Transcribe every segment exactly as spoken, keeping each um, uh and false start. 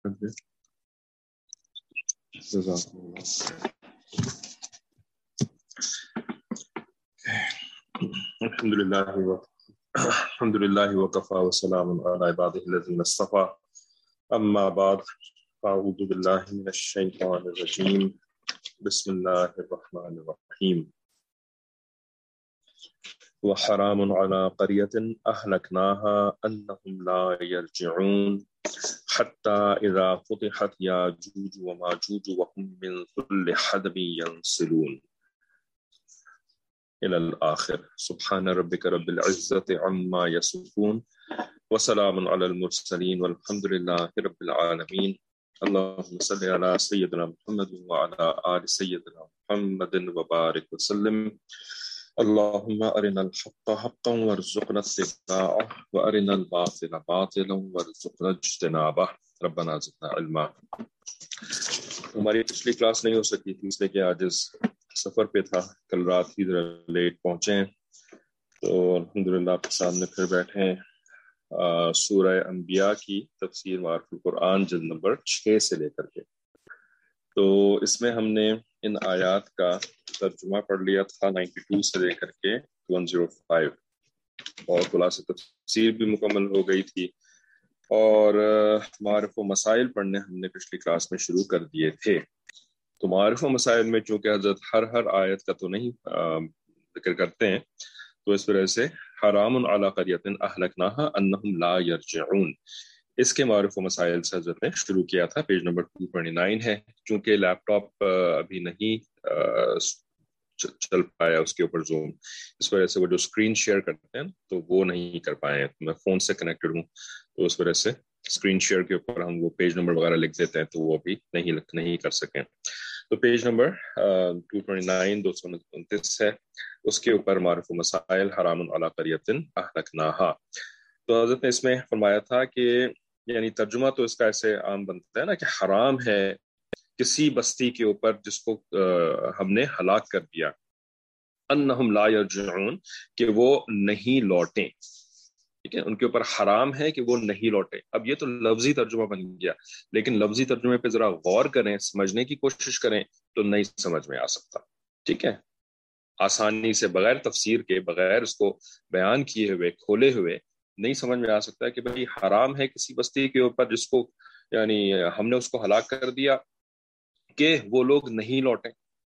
الحمد لله الحمد لله وكفى وسلام على عباده الذين اصطفى أما بعد أعوذ بالله من الشيطان الرجيم بسم الله الرحمن الرحيم وحرام على قرية أهلكناها أنهم لا يرجعون حتى إذا فتحت ياجوج وماجوج وهم من كل حدب ينسلون إلى الآخر. سبحان ربك رب العزة عما يصفون وسلام على المرسلين والحمد لله رب العالمين. اللهم صل على سيدنا محمد وعلى آل سيدنا محمد وبارك وسلم. اللهم أرنا الحق حقا وارزقنا اتباعه وأرنا الباطل باطلا وارزقنا اجتنابه. ربنا زدنا علما. ہماری پچھلی کلاس نہیں ہو سکی تھی اس لیے کہ آج اس سفر پہ تھا، کل رات ہی لیٹ پہنچے ہیں، تو الحمدللہ آپ کے سامنے پھر بیٹھے ہیں سورہ انبیاء کی تفسیر معارف القرآن جلد نمبر چھ سے لے کر کے. تو اس میں ہم نے ان آیات کا ترجمہ پڑھ لیا تھا نائنٹی ٹو سے لے کر کے ون زیرو فائیو، اور خلاصہ تفسیر بھی مکمل ہو گئی تھی، اور معارف و مسائل پڑھنے ہم نے پچھلی کلاس میں شروع کر دیے تھے. تو معارف و مسائل میں چونکہ حضرت ہر ہر آیت کا تو نہیں ذکر کرتے ہیں، تو اس وجہ سے حرام علی قریۃ اہلکناہا انہم لا یرجعون، اس کے معارف و مسائل سے حضرت نے شروع کیا تھا. Page number two twenty nine ہے. چونکہ لیپ ٹاپ ابھی نہیں چل پایا اس کے اوپر زوم، اس وجہ سے وہ جو اسکرین شیئر کرتے ہیں تو وہ نہیں کر پائے ہیں. میں فون سے کنیکٹڈ ہوں تو اس وجہ سے اسکرین شیئر کے اوپر ہم وہ پیج نمبر وغیرہ لکھ دیتے ہیں تو وہ ابھی نہیں نہیں کر سکیں. تو page number two twenty nine دو سو انتیس ہے، اس کے اوپر معرف و مسائل حرام علی قریۃ اہلکناہا. تو حضرت نے اس میں فرمایا تھا کہ یعنی ترجمہ تو اس کا ایسے عام بنتا ہے نا کہ حرام ہے کسی بستی کے اوپر جس کو ہم نے ہلاک کر دیا، انہم لا یرجعون کہ وہ نہیں لوٹیں. ٹھیک ہے، ان کے اوپر حرام ہے کہ وہ نہیں لوٹے. اب یہ تو لفظی ترجمہ بن گیا، لیکن لفظی ترجمے پہ ذرا غور کریں، سمجھنے کی کوشش کریں تو نہیں سمجھ میں آ سکتا. ٹھیک ہے، آسانی سے بغیر تفسیر کے، بغیر اس کو بیان کیے ہوئے کھولے ہوئے نہیں سمجھ میں آ سکتا کہ بھئی حرام ہے کسی بستی کے اوپر جس کو یعنی ہم نے اس کو ہلاک کر دیا کہ وہ لوگ نہیں لوٹیں.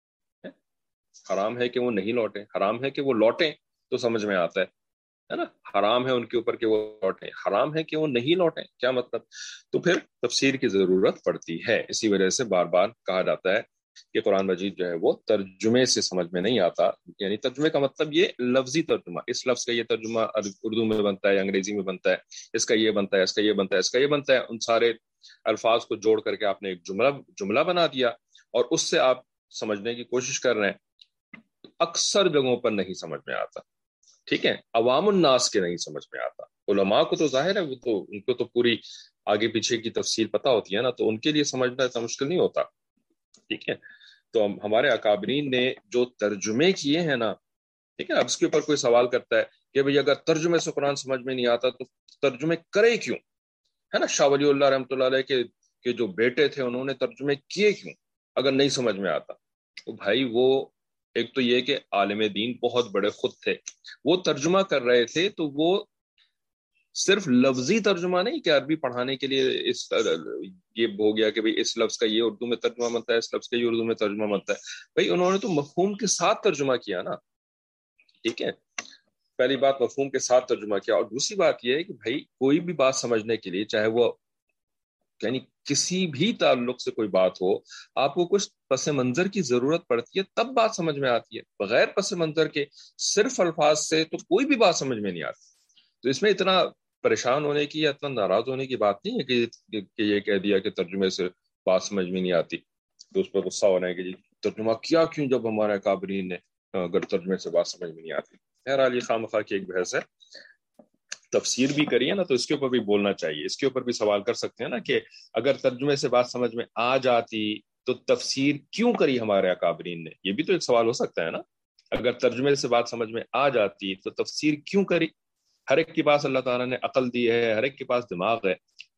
حرام ہے کہ وہ نہیں لوٹیں، حرام ہے کہ وہ لوٹیں تو سمجھ میں آتا ہے ہے نا. حرام ہے ان کے اوپر کہ وہ لوٹیں، حرام ہے کہ وہ نہیں لوٹیں، کیا مطلب؟ تو پھر تفسیر کی ضرورت پڑتی ہے. اسی وجہ سے بار بار کہا جاتا ہے کہ قرآن مجید جو ہے وہ ترجمے سے سمجھ میں نہیں آتا. یعنی ترجمے کا مطلب یہ لفظی ترجمہ، اس لفظ کا یہ ترجمہ اردو میں بنتا ہے، انگریزی میں بنتا ہے، اس کا یہ بنتا ہے، اس کا یہ بنتا ہے، اس کا یہ بنتا ہے. ان سارے الفاظ کو جوڑ کر کے آپ نے ایک جملہ جملہ بنا دیا اور اس سے آپ سمجھنے کی کوشش کر رہے ہیں. اکثر جگہوں پر نہیں سمجھ میں آتا. ٹھیک ہے، عوام الناس کے نہیں سمجھ میں آتا. علماء کو تو ظاہر ہے وہ تو ان کو تو پوری آگے پیچھے کی تفصیل پتہ ہوتی ہے نا، تو ان کے لیے سمجھنا اتنا مشکل نہیں ہوتا. ٹھیک ہے، تو ہمارے اکابرین نے جو ترجمے کیے ہیں نا، ٹھیک ہے، اب اس کے اوپر کوئی سوال کرتا ہے کہ بھئی اگر ترجمے سے قرآن سمجھ میں نہیں آتا تو ترجمے کرے کیوں؟ ہے نا، شاہ ولی اللہ رحمۃ اللہ علیہ کے کے جو بیٹے تھے انہوں نے ترجمے کیے کیوں اگر نہیں سمجھ میں آتا؟ تو بھائی وہ ایک تو یہ کہ عالم دین بہت بڑے خود تھے، وہ ترجمہ کر رہے تھے تو وہ صرف لفظی ترجمہ نہیں کہ عربی پڑھانے کے لیے اس یہ ہو گیا کہ بھئی اس لفظ کا یہ اردو میں ترجمہ بنتا ہے، اس لفظ کا یہ اردو میں ترجمہ بنتا ہے. بھئی انہوں نے تو مفہوم کے ساتھ ترجمہ کیا نا. ٹھیک ہے، پہلی بات مفہوم کے ساتھ ترجمہ کیا، اور دوسری بات یہ ہے کہ بھئی کوئی بھی بات سمجھنے کے لیے چاہے وہ یعنی کسی بھی تعلق سے کوئی بات ہو، آپ کو کچھ پس منظر کی ضرورت پڑتی ہے تب بات سمجھ میں آتی ہے. بغیر پس منظر کے صرف الفاظ سے تو کوئی بھی بات سمجھ میں نہیں آتی. تو اس میں اتنا پریشان ہونے کی یا اتنا ناراض ہونے کی بات نہیں ہے کہ, کہ یہ کہہ دیا کہ ترجمے سے بات سمجھ میں نہیں آتی تو اس پر غصہ ہونا ہے کہ جی ترجمہ کیا کیوں جب ہمارے اکابرین نے اگر ترجمے سے بات سمجھ میں نہیں آتی. بہرحال یہ خواہ مخواہ کی ایک بحث ہے. تفسیر بھی کریے نا تو اس کے اوپر بھی بولنا چاہیے، اس کے اوپر بھی سوال کر سکتے ہیں نا کہ اگر ترجمے سے بات سمجھ میں آ جاتی تو تفسیر کیوں کری ہمارے اکابرین نے؟ یہ بھی تو ایک سوال ہو سکتا ہے نا. اگر ترجمے سے بات سمجھ میں آ جاتی تو تفسیر کیوں کری؟ ہر ایک کے پاس اللہ تعالیٰ نے عقل دی ہے، ہر ایک کے پاس دماغ ہے،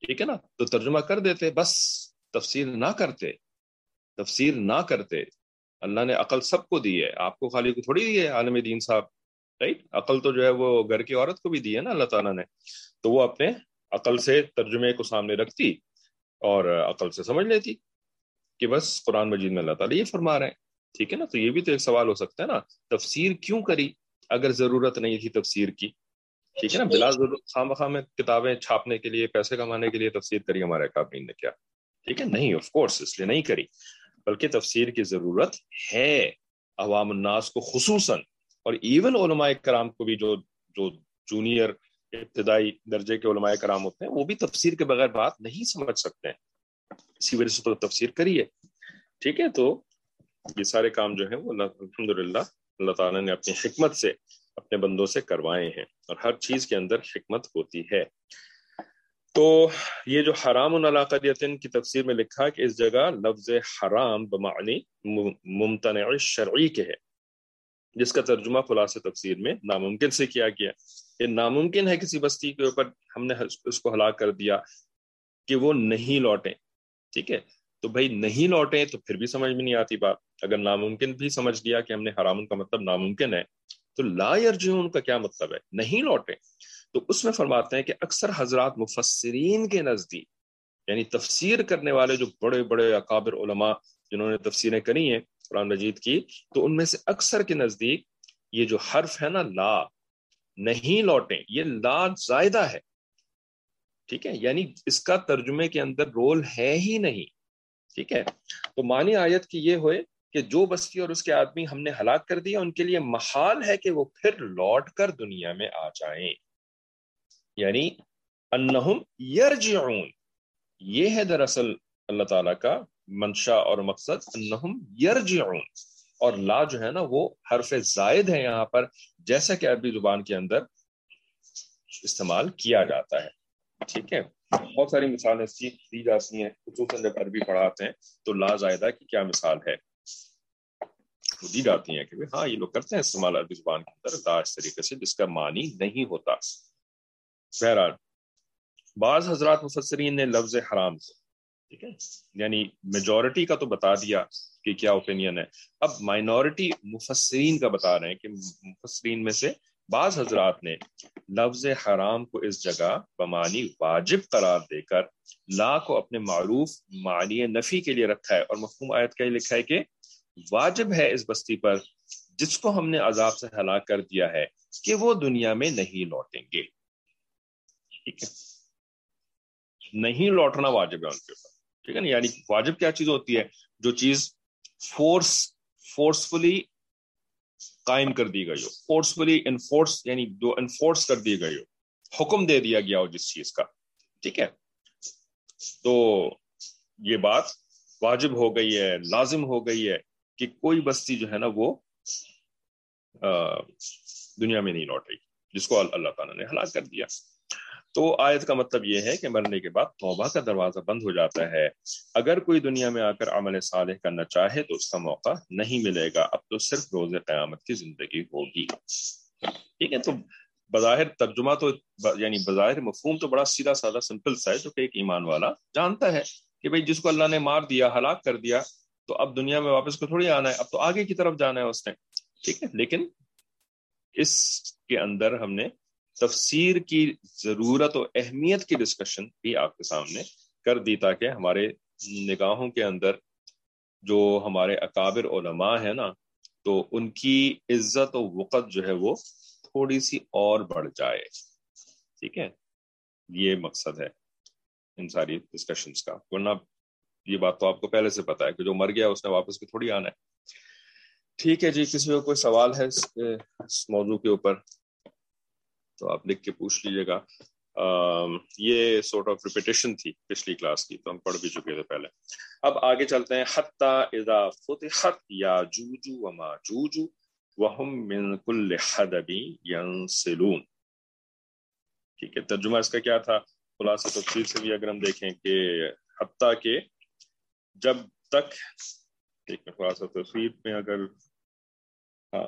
ٹھیک ہے نا, تو ترجمہ کر دیتے, بس تفسیر نہ کرتے, تفسیر نہ کرتے. اللہ نے عقل سب کو دی ہے, آپ کو خالی کو تھوڑی دی ہے عالم دین صاحب, رائٹ؟ عقل تو جو ہے وہ گھر کی عورت کو بھی دی ہے نا اللہ تعالیٰ نے, تو وہ اپنے عقل سے ترجمے کو سامنے رکھتی اور عقل سے سمجھ لیتی کہ بس قرآن مجید میں اللہ تعالیٰ یہ فرما رہے ہیں. ٹھیک ہے نا, تو یہ بھی تو ایک سوال ہو سکتا ہے نا, تفسیر کیوں کری اگر ضرورت نہیں تھی تفسیر کی؟ ٹھیک ہے نا, بلا ضرورت خواہ مخواہ میں کتابیں چھاپنے کے لیے, پیسے کمانے کے لیے تفسیر کری ہمارے کافرین نے کیا؟ ٹھیک ہے, نہیں, آف کورس اس لیے نہیں کری, بلکہ تفسیر کی ضرورت ہے عوام الناس کو خصوصاً, اور ایون علماء کرام کو بھی, جو جو جونیئر ابتدائی درجے کے علماء کرام ہوتے ہیں وہ بھی تفسیر کے بغیر بات نہیں سمجھ سکتے ہیں, اسی وجہ سے تو تفسیر کریے. ٹھیک ہے, تو یہ سارے کام جو ہیں وہ الحمدللہ اللہ تعالیٰ نے اپنی حکمت سے اپنے بندوں سے کروائے ہیں, اور ہر چیز کے اندر حکمت ہوتی ہے. تو یہ جو حرام علی قریۃ کی تفسیر میں لکھا کہ اس جگہ لفظ حرام بمعنی ممتنع شرعی کے ہے, جس کا ترجمہ خلاصہ تفسیر میں ناممکن سے کیا گیا. یہ ناممکن ہے کسی بستی کے اوپر ہم نے اس کو ہلاک کر دیا کہ وہ نہیں لوٹیں. ٹھیک ہے, تو بھائی نہیں لوٹیں تو پھر بھی سمجھ میں نہیں آتی بات. اگر ناممکن بھی سمجھ لیا کہ ہم نے حرام کا مطلب ناممکن ہے, تو لا یرجعون کا کیا مطلب ہے؟ نہیں لوٹیں. تو اس میں فرماتے ہیں کہ اکثر حضرات مفسرین کے نزدیک, یعنی تفسیر کرنے والے جو بڑے بڑے اکابر علماء جنہوں نے تفسیریں کری ہیں قرآن مجید کی, تو ان میں سے اکثر کے نزدیک یہ جو حرف ہے نا لا, نہیں لوٹیں, یہ لا زائدہ ہے. ٹھیک ہے, یعنی اس کا ترجمے کے اندر رول ہے ہی نہیں. ٹھیک ہے, تو معنی آیت کی یہ ہوئے کہ جو بستی اور اس کے آدمی ہم نے ہلاک کر دیا, ان کے لیے محال ہے کہ وہ پھر لوٹ کر دنیا میں آ جائیں. یعنی انہم یرجعون, یہ ہے دراصل اللہ تعالیٰ کا منشا اور مقصد, انہم یرجعون. اور لا جو ہے نا وہ حرف زائد ہے یہاں پر, جیسا کہ عربی زبان کے اندر استعمال کیا جاتا ہے. ٹھیک ہے, بہت ساری مثالیں دی جاتی ہیں, خصوصاً جب عربی پڑھاتے ہیں تو لا زائدہ کی کیا مثال ہے وہ دی جاتی ہیں کہ ہاں یہ لوگ کرتے ہیں استعمال عربی زبان کے اندر لا اس طریقے سے جس کا معنی نہیں ہوتا. بہرحال بعض حضرات مفسرین نے لفظ حرام کو, ٹھیک ہے, یعنی میجورٹی کا تو بتا دیا کہ کیا اوپینین ہے, اب مائنورٹی مفسرین کا بتا رہے ہیں کہ مفسرین میں سے بعض حضرات نے لفظ حرام کو اس جگہ بمعنی واجب قرار دے کر لا کو اپنے معروف معنی نفی کے لیے رکھا ہے, اور مفہوم آیت کا یہ لکھا ہے کہ واجب ہے اس بستی پر جس کو ہم نے عذاب سے ہلاک کر دیا ہے کہ وہ دنیا میں نہیں لوٹیں گے. ٹھیک ہے, نہیں لوٹنا واجب ہے ان کے اوپر. ٹھیک ہے نا, یعنی واجب کیا چیز ہوتی ہے؟ جو چیز فورس فورسفلی قائم کر دی گئی ہو, فورسفلی انفورس, یعنی جو انفورس کر دی گئی ہو, حکم دے دیا گیا ہو جس چیز کا. ٹھیک ہے, تو یہ بات واجب ہو گئی ہے, لازم ہو گئی ہے کہ کوئی بستی جو ہے نا وہ دنیا میں نہیں لوٹ رہی جس کو اللہ تعالیٰ نے ہلاک کر دیا. تو آیت کا مطلب یہ ہے کہ مرنے کے بعد توبہ کا دروازہ بند ہو جاتا ہے. اگر کوئی دنیا میں آ کر عمل صالح کرنا چاہے تو اس کا موقع نہیں ملے گا, اب تو صرف روز قیامت کی زندگی ہوگی. ٹھیک ہے, تو بظاہر ترجمہ تو یعنی بظاہر مفہوم تو بڑا سیدھا سادہ سمپل سا ہے, جو کہ ایک ایمان والا جانتا ہے کہ بھئی جس کو اللہ نے مار دیا, ہلاک کر دیا, تو اب دنیا میں واپس کو تھوڑی آنا ہے, اب تو آگے کی طرف جانا ہے اس نے. ٹھیک ہے, لیکن اس کے اندر ہم نے تفسیر کی ضرورت و اہمیت کی ڈسکشن بھی آپ کے سامنے کر دی, تاکہ ہمارے نگاہوں کے اندر جو ہمارے اکابر علماء ہیں نا, تو ان کی عزت و وقت جو ہے وہ تھوڑی سی اور بڑھ جائے. ٹھیک ہے, یہ مقصد ہے ان ساری ڈسکشنز کا, ورنہ یہ بات تو آپ کو پہلے سے پتا ہے کہ جو مر گیا اس نے واپس کو تھوڑی آنا ہے. ٹھیک ہے جی, کسی کو کوئی سوال ہے اس, اس موضوع کے اوپر تو آپ لکھ کے پوچھ لیجیے گا. آم, یہ سورٹ آف ریپیٹیشن تھی پچھلی کلاس کی, تو ہم پڑھ بھی چکے تھے پہلے. اب آگے چلتے ہیں. حتی اذا فتحت یاجوج وماجوج وهم من کل حدب ینسلون. ٹھیک ہے, ترجمہ اس کا کیا تھا خلاصہ تفسیر سے بھی اگر ہم دیکھیں کہ حتیٰ کہ جب تک, ٹھیک ہے, خلاصہ تفسیر میں اگر ہاں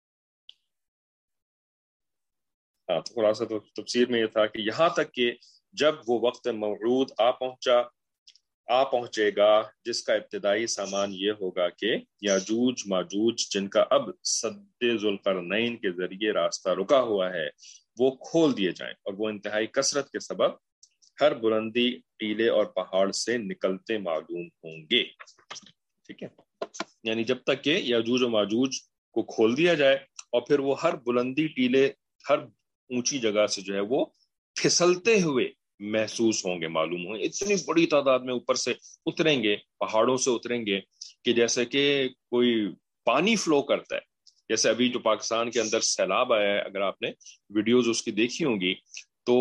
ہاں تو خلاصہ تو تفسیر میں یہ تھا کہ یہاں تک کہ جب وہ وقت موعود آ پہنچا آ پہنچے گا جس کا ابتدائی سامان یہ ہوگا کہ یاجوج ماجوج جن کا اب سد ذوالقرنین کے ذریعے راستہ رکا ہوا ہے وہ کھول دیے جائیں، اور وہ انتہائی کثرت کے سبب ہر بلندی ٹیلے اور پہاڑ سے نکلتے معلوم ہوں گے. ٹھیک ہے، یعنی جب تک کہ یاجوج و ماجوج کو کھول دیا جائے اور پھر وہ ہر بلندی ٹیلے ہر اونچی جگہ سے جو ہے وہ پھسلتے ہوئے محسوس ہوں گے، معلوم ہوں گے. اتنی بڑی تعداد میں اوپر سے اتریں گے، پہاڑوں سے اتریں گے کہ جیسے کہ کوئی پانی فلو کرتا ہے. جیسے ابھی جو پاکستان کے اندر سیلاب آیا ہے، اگر آپ نے ویڈیوز اس کی دیکھی ہوں گی تو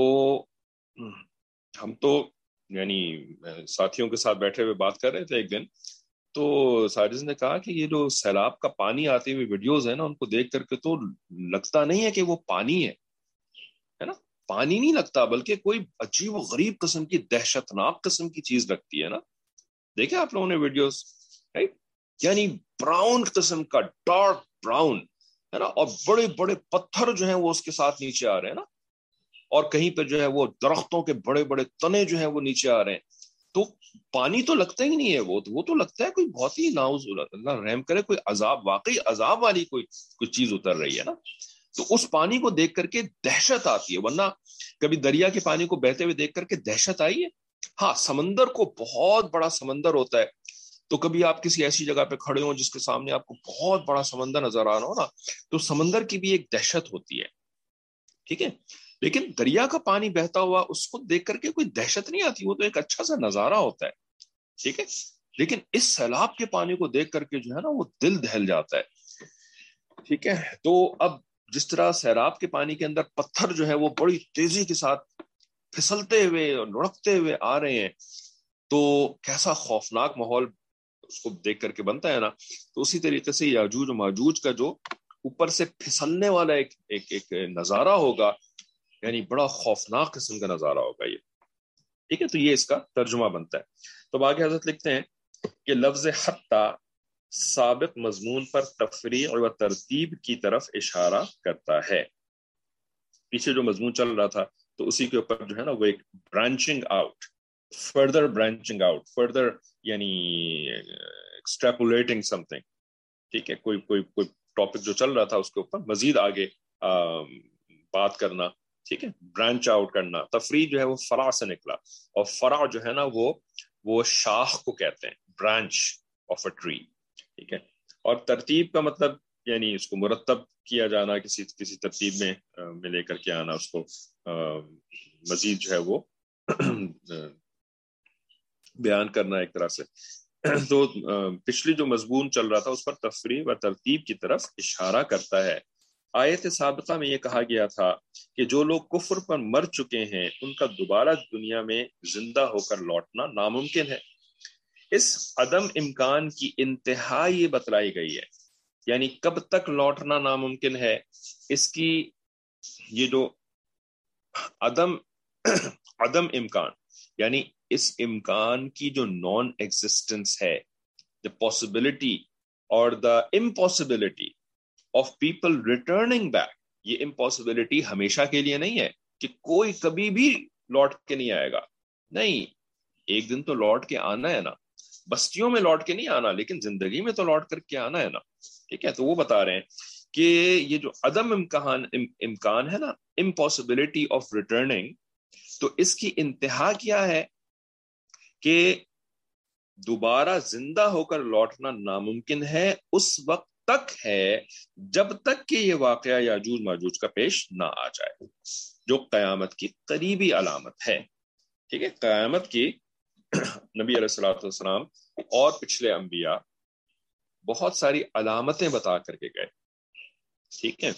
ہم تو یعنی ساتھیوں کے ساتھ بیٹھے ہوئے بات کر رہے تھے ایک دن، تو ساجد نے کہا کہ یہ جو سیلاب کا پانی آتے ہوئے ویڈیوز ہیں نا، ان کو دیکھ کر کے تو لگتا نہیں ہے کہ وہ پانی ہے ہے نا، پانی نہیں لگتا، بلکہ کوئی عجیب و غریب قسم کی دہشتناک قسم کی چیز لگتی ہے نا. دیکھیں آپ لوگوں نے ویڈیوز، یعنی براؤن قسم کا، ڈارک براؤن ہے نا، اور بڑے بڑے پتھر جو ہیں وہ اس کے ساتھ نیچے آ رہے ہیں نا، اور کہیں پہ جو ہے وہ درختوں کے بڑے بڑے تنے جو ہیں وہ نیچے آ رہے ہیں. تو پانی تو لگتا ہی نہیں ہے، وہ تو وہ تو لگتا ہے کوئی بہت ہی ناؤز اللہ رحم کرے، کوئی عذاب، واقعی عذاب والی کوئی کوئی چیز اتر رہی ہے نا. تو اس پانی کو دیکھ کر کے دہشت آتی ہے، ورنہ کبھی دریا کے پانی کو بہتے ہوئے دیکھ کر کے دہشت آئی ہے؟ ہاں، سمندر کو، بہت بڑا سمندر ہوتا ہے، تو کبھی آپ کسی ایسی جگہ پہ کھڑے ہوں جس کے سامنے آپ کو بہت بڑا سمندر نظر آ رہا ہو نا، تو سمندر کی بھی ایک دہشت ہوتی ہے. ٹھیک ہے، لیکن دریا کا پانی بہتا ہوا اس کو دیکھ کر کے کوئی دہشت نہیں آتی، وہ تو ایک اچھا سا نظارہ ہوتا ہے. ٹھیک ہے، لیکن اس سیلاب کے پانی کو دیکھ کر کے جو ہے نا وہ دل دہل جاتا ہے. ٹھیک ہے، تو اب جس طرح سیلاب کے پانی کے اندر پتھر جو ہے وہ بڑی تیزی کے ساتھ پھسلتے ہوئے اور لڑکتے ہوئے آ رہے ہیں، تو کیسا خوفناک ماحول اس کو دیکھ کر کے بنتا ہے نا. تو اسی طریقے سے یاجوج و ماجوج کا جو اوپر سے پھسلنے والا ایک ایک ایک نظارہ ہوگا، یعنی بڑا خوفناک قسم کا نظارہ ہوگا یہ. ٹھیک ہے، تو یہ اس کا ترجمہ بنتا ہے. تو آگے حضرت لکھتے ہیں کہ لفظ حتی سابق مضمون پر تفریع و ترتیب کی طرف اشارہ کرتا ہے. پیچھے جو مضمون چل رہا تھا تو اسی کے اوپر جو ہے نا وہ ایک branching out, further branching out, further یعنی ایکسٹریپولیٹنگ سم تھنگ. ٹھیک ہے، کوئی کوئی کوئی ٹاپک جو چل رہا تھا اس کے اوپر مزید آگے بات کرنا. ٹھیک ہے، برانچ آؤٹ کرنا. تفریع جو ہے وہ فرع سے نکلا، اور فرع جو ہے نا وہ وہ شاخ کو کہتے ہیں، برانچ آف اے ٹری. ٹھیک ہے، اور ترتیب کا مطلب یعنی اس کو مرتب کیا جانا، کسی کسی ترتیب میں میں لے کر کے آنا، اس کو مزید جو ہے وہ بیان کرنا ایک طرح سے. تو پچھلی جو مضمون چل رہا تھا اس پر تفریع و ترتیب کی طرف اشارہ کرتا ہے. آیت سابقہ میں یہ کہا گیا تھا کہ جو لوگ کفر پر مر چکے ہیں ان کا دوبارہ دنیا میں زندہ ہو کر لوٹنا ناممکن ہے. اس عدم امکان کی انتہا یہ بتلائی گئی ہے، یعنی کب تک لوٹنا ناممکن ہے. اس کی یہ جو عدم عدم امکان، یعنی اس امکان کی جو نان ایگزسٹنس ہے، the possibility or the impossibility of people returning back. یہ امپاسبلٹی ہمیشہ کے لیے نہیں ہے کہ کوئی کبھی بھی لوٹ کے نہیں آئے گا، نہیں، ایک دن تو لوٹ کے آنا ہے نا. بستیوں میں لوٹ کے نہیں آنا، لیکن زندگی میں تو لوٹ کر کے آنا ہے نا. ٹھیک ہے، تو وہ بتا رہے ہیں کہ یہ جو عدم امکان امکان ہے نا، امپاسبلٹی آف ریٹرننگ، تو اس کی انتہا کیا ہے کہ دوبارہ زندہ ہو کر لوٹنا ناممکن ہے اس وقت تک ہے جب تک کہ یہ واقعہ یاجوج ماجوج کا پیش نہ آ جائے، جو قیامت کی قریبی علامت ہے. ٹھیک ہے، قیامت کی نبی علیہ الصلوۃ والسلام اور پچھلے انبیاء بہت ساری علامتیں بتا کر کے گئے. ٹھیک ہے،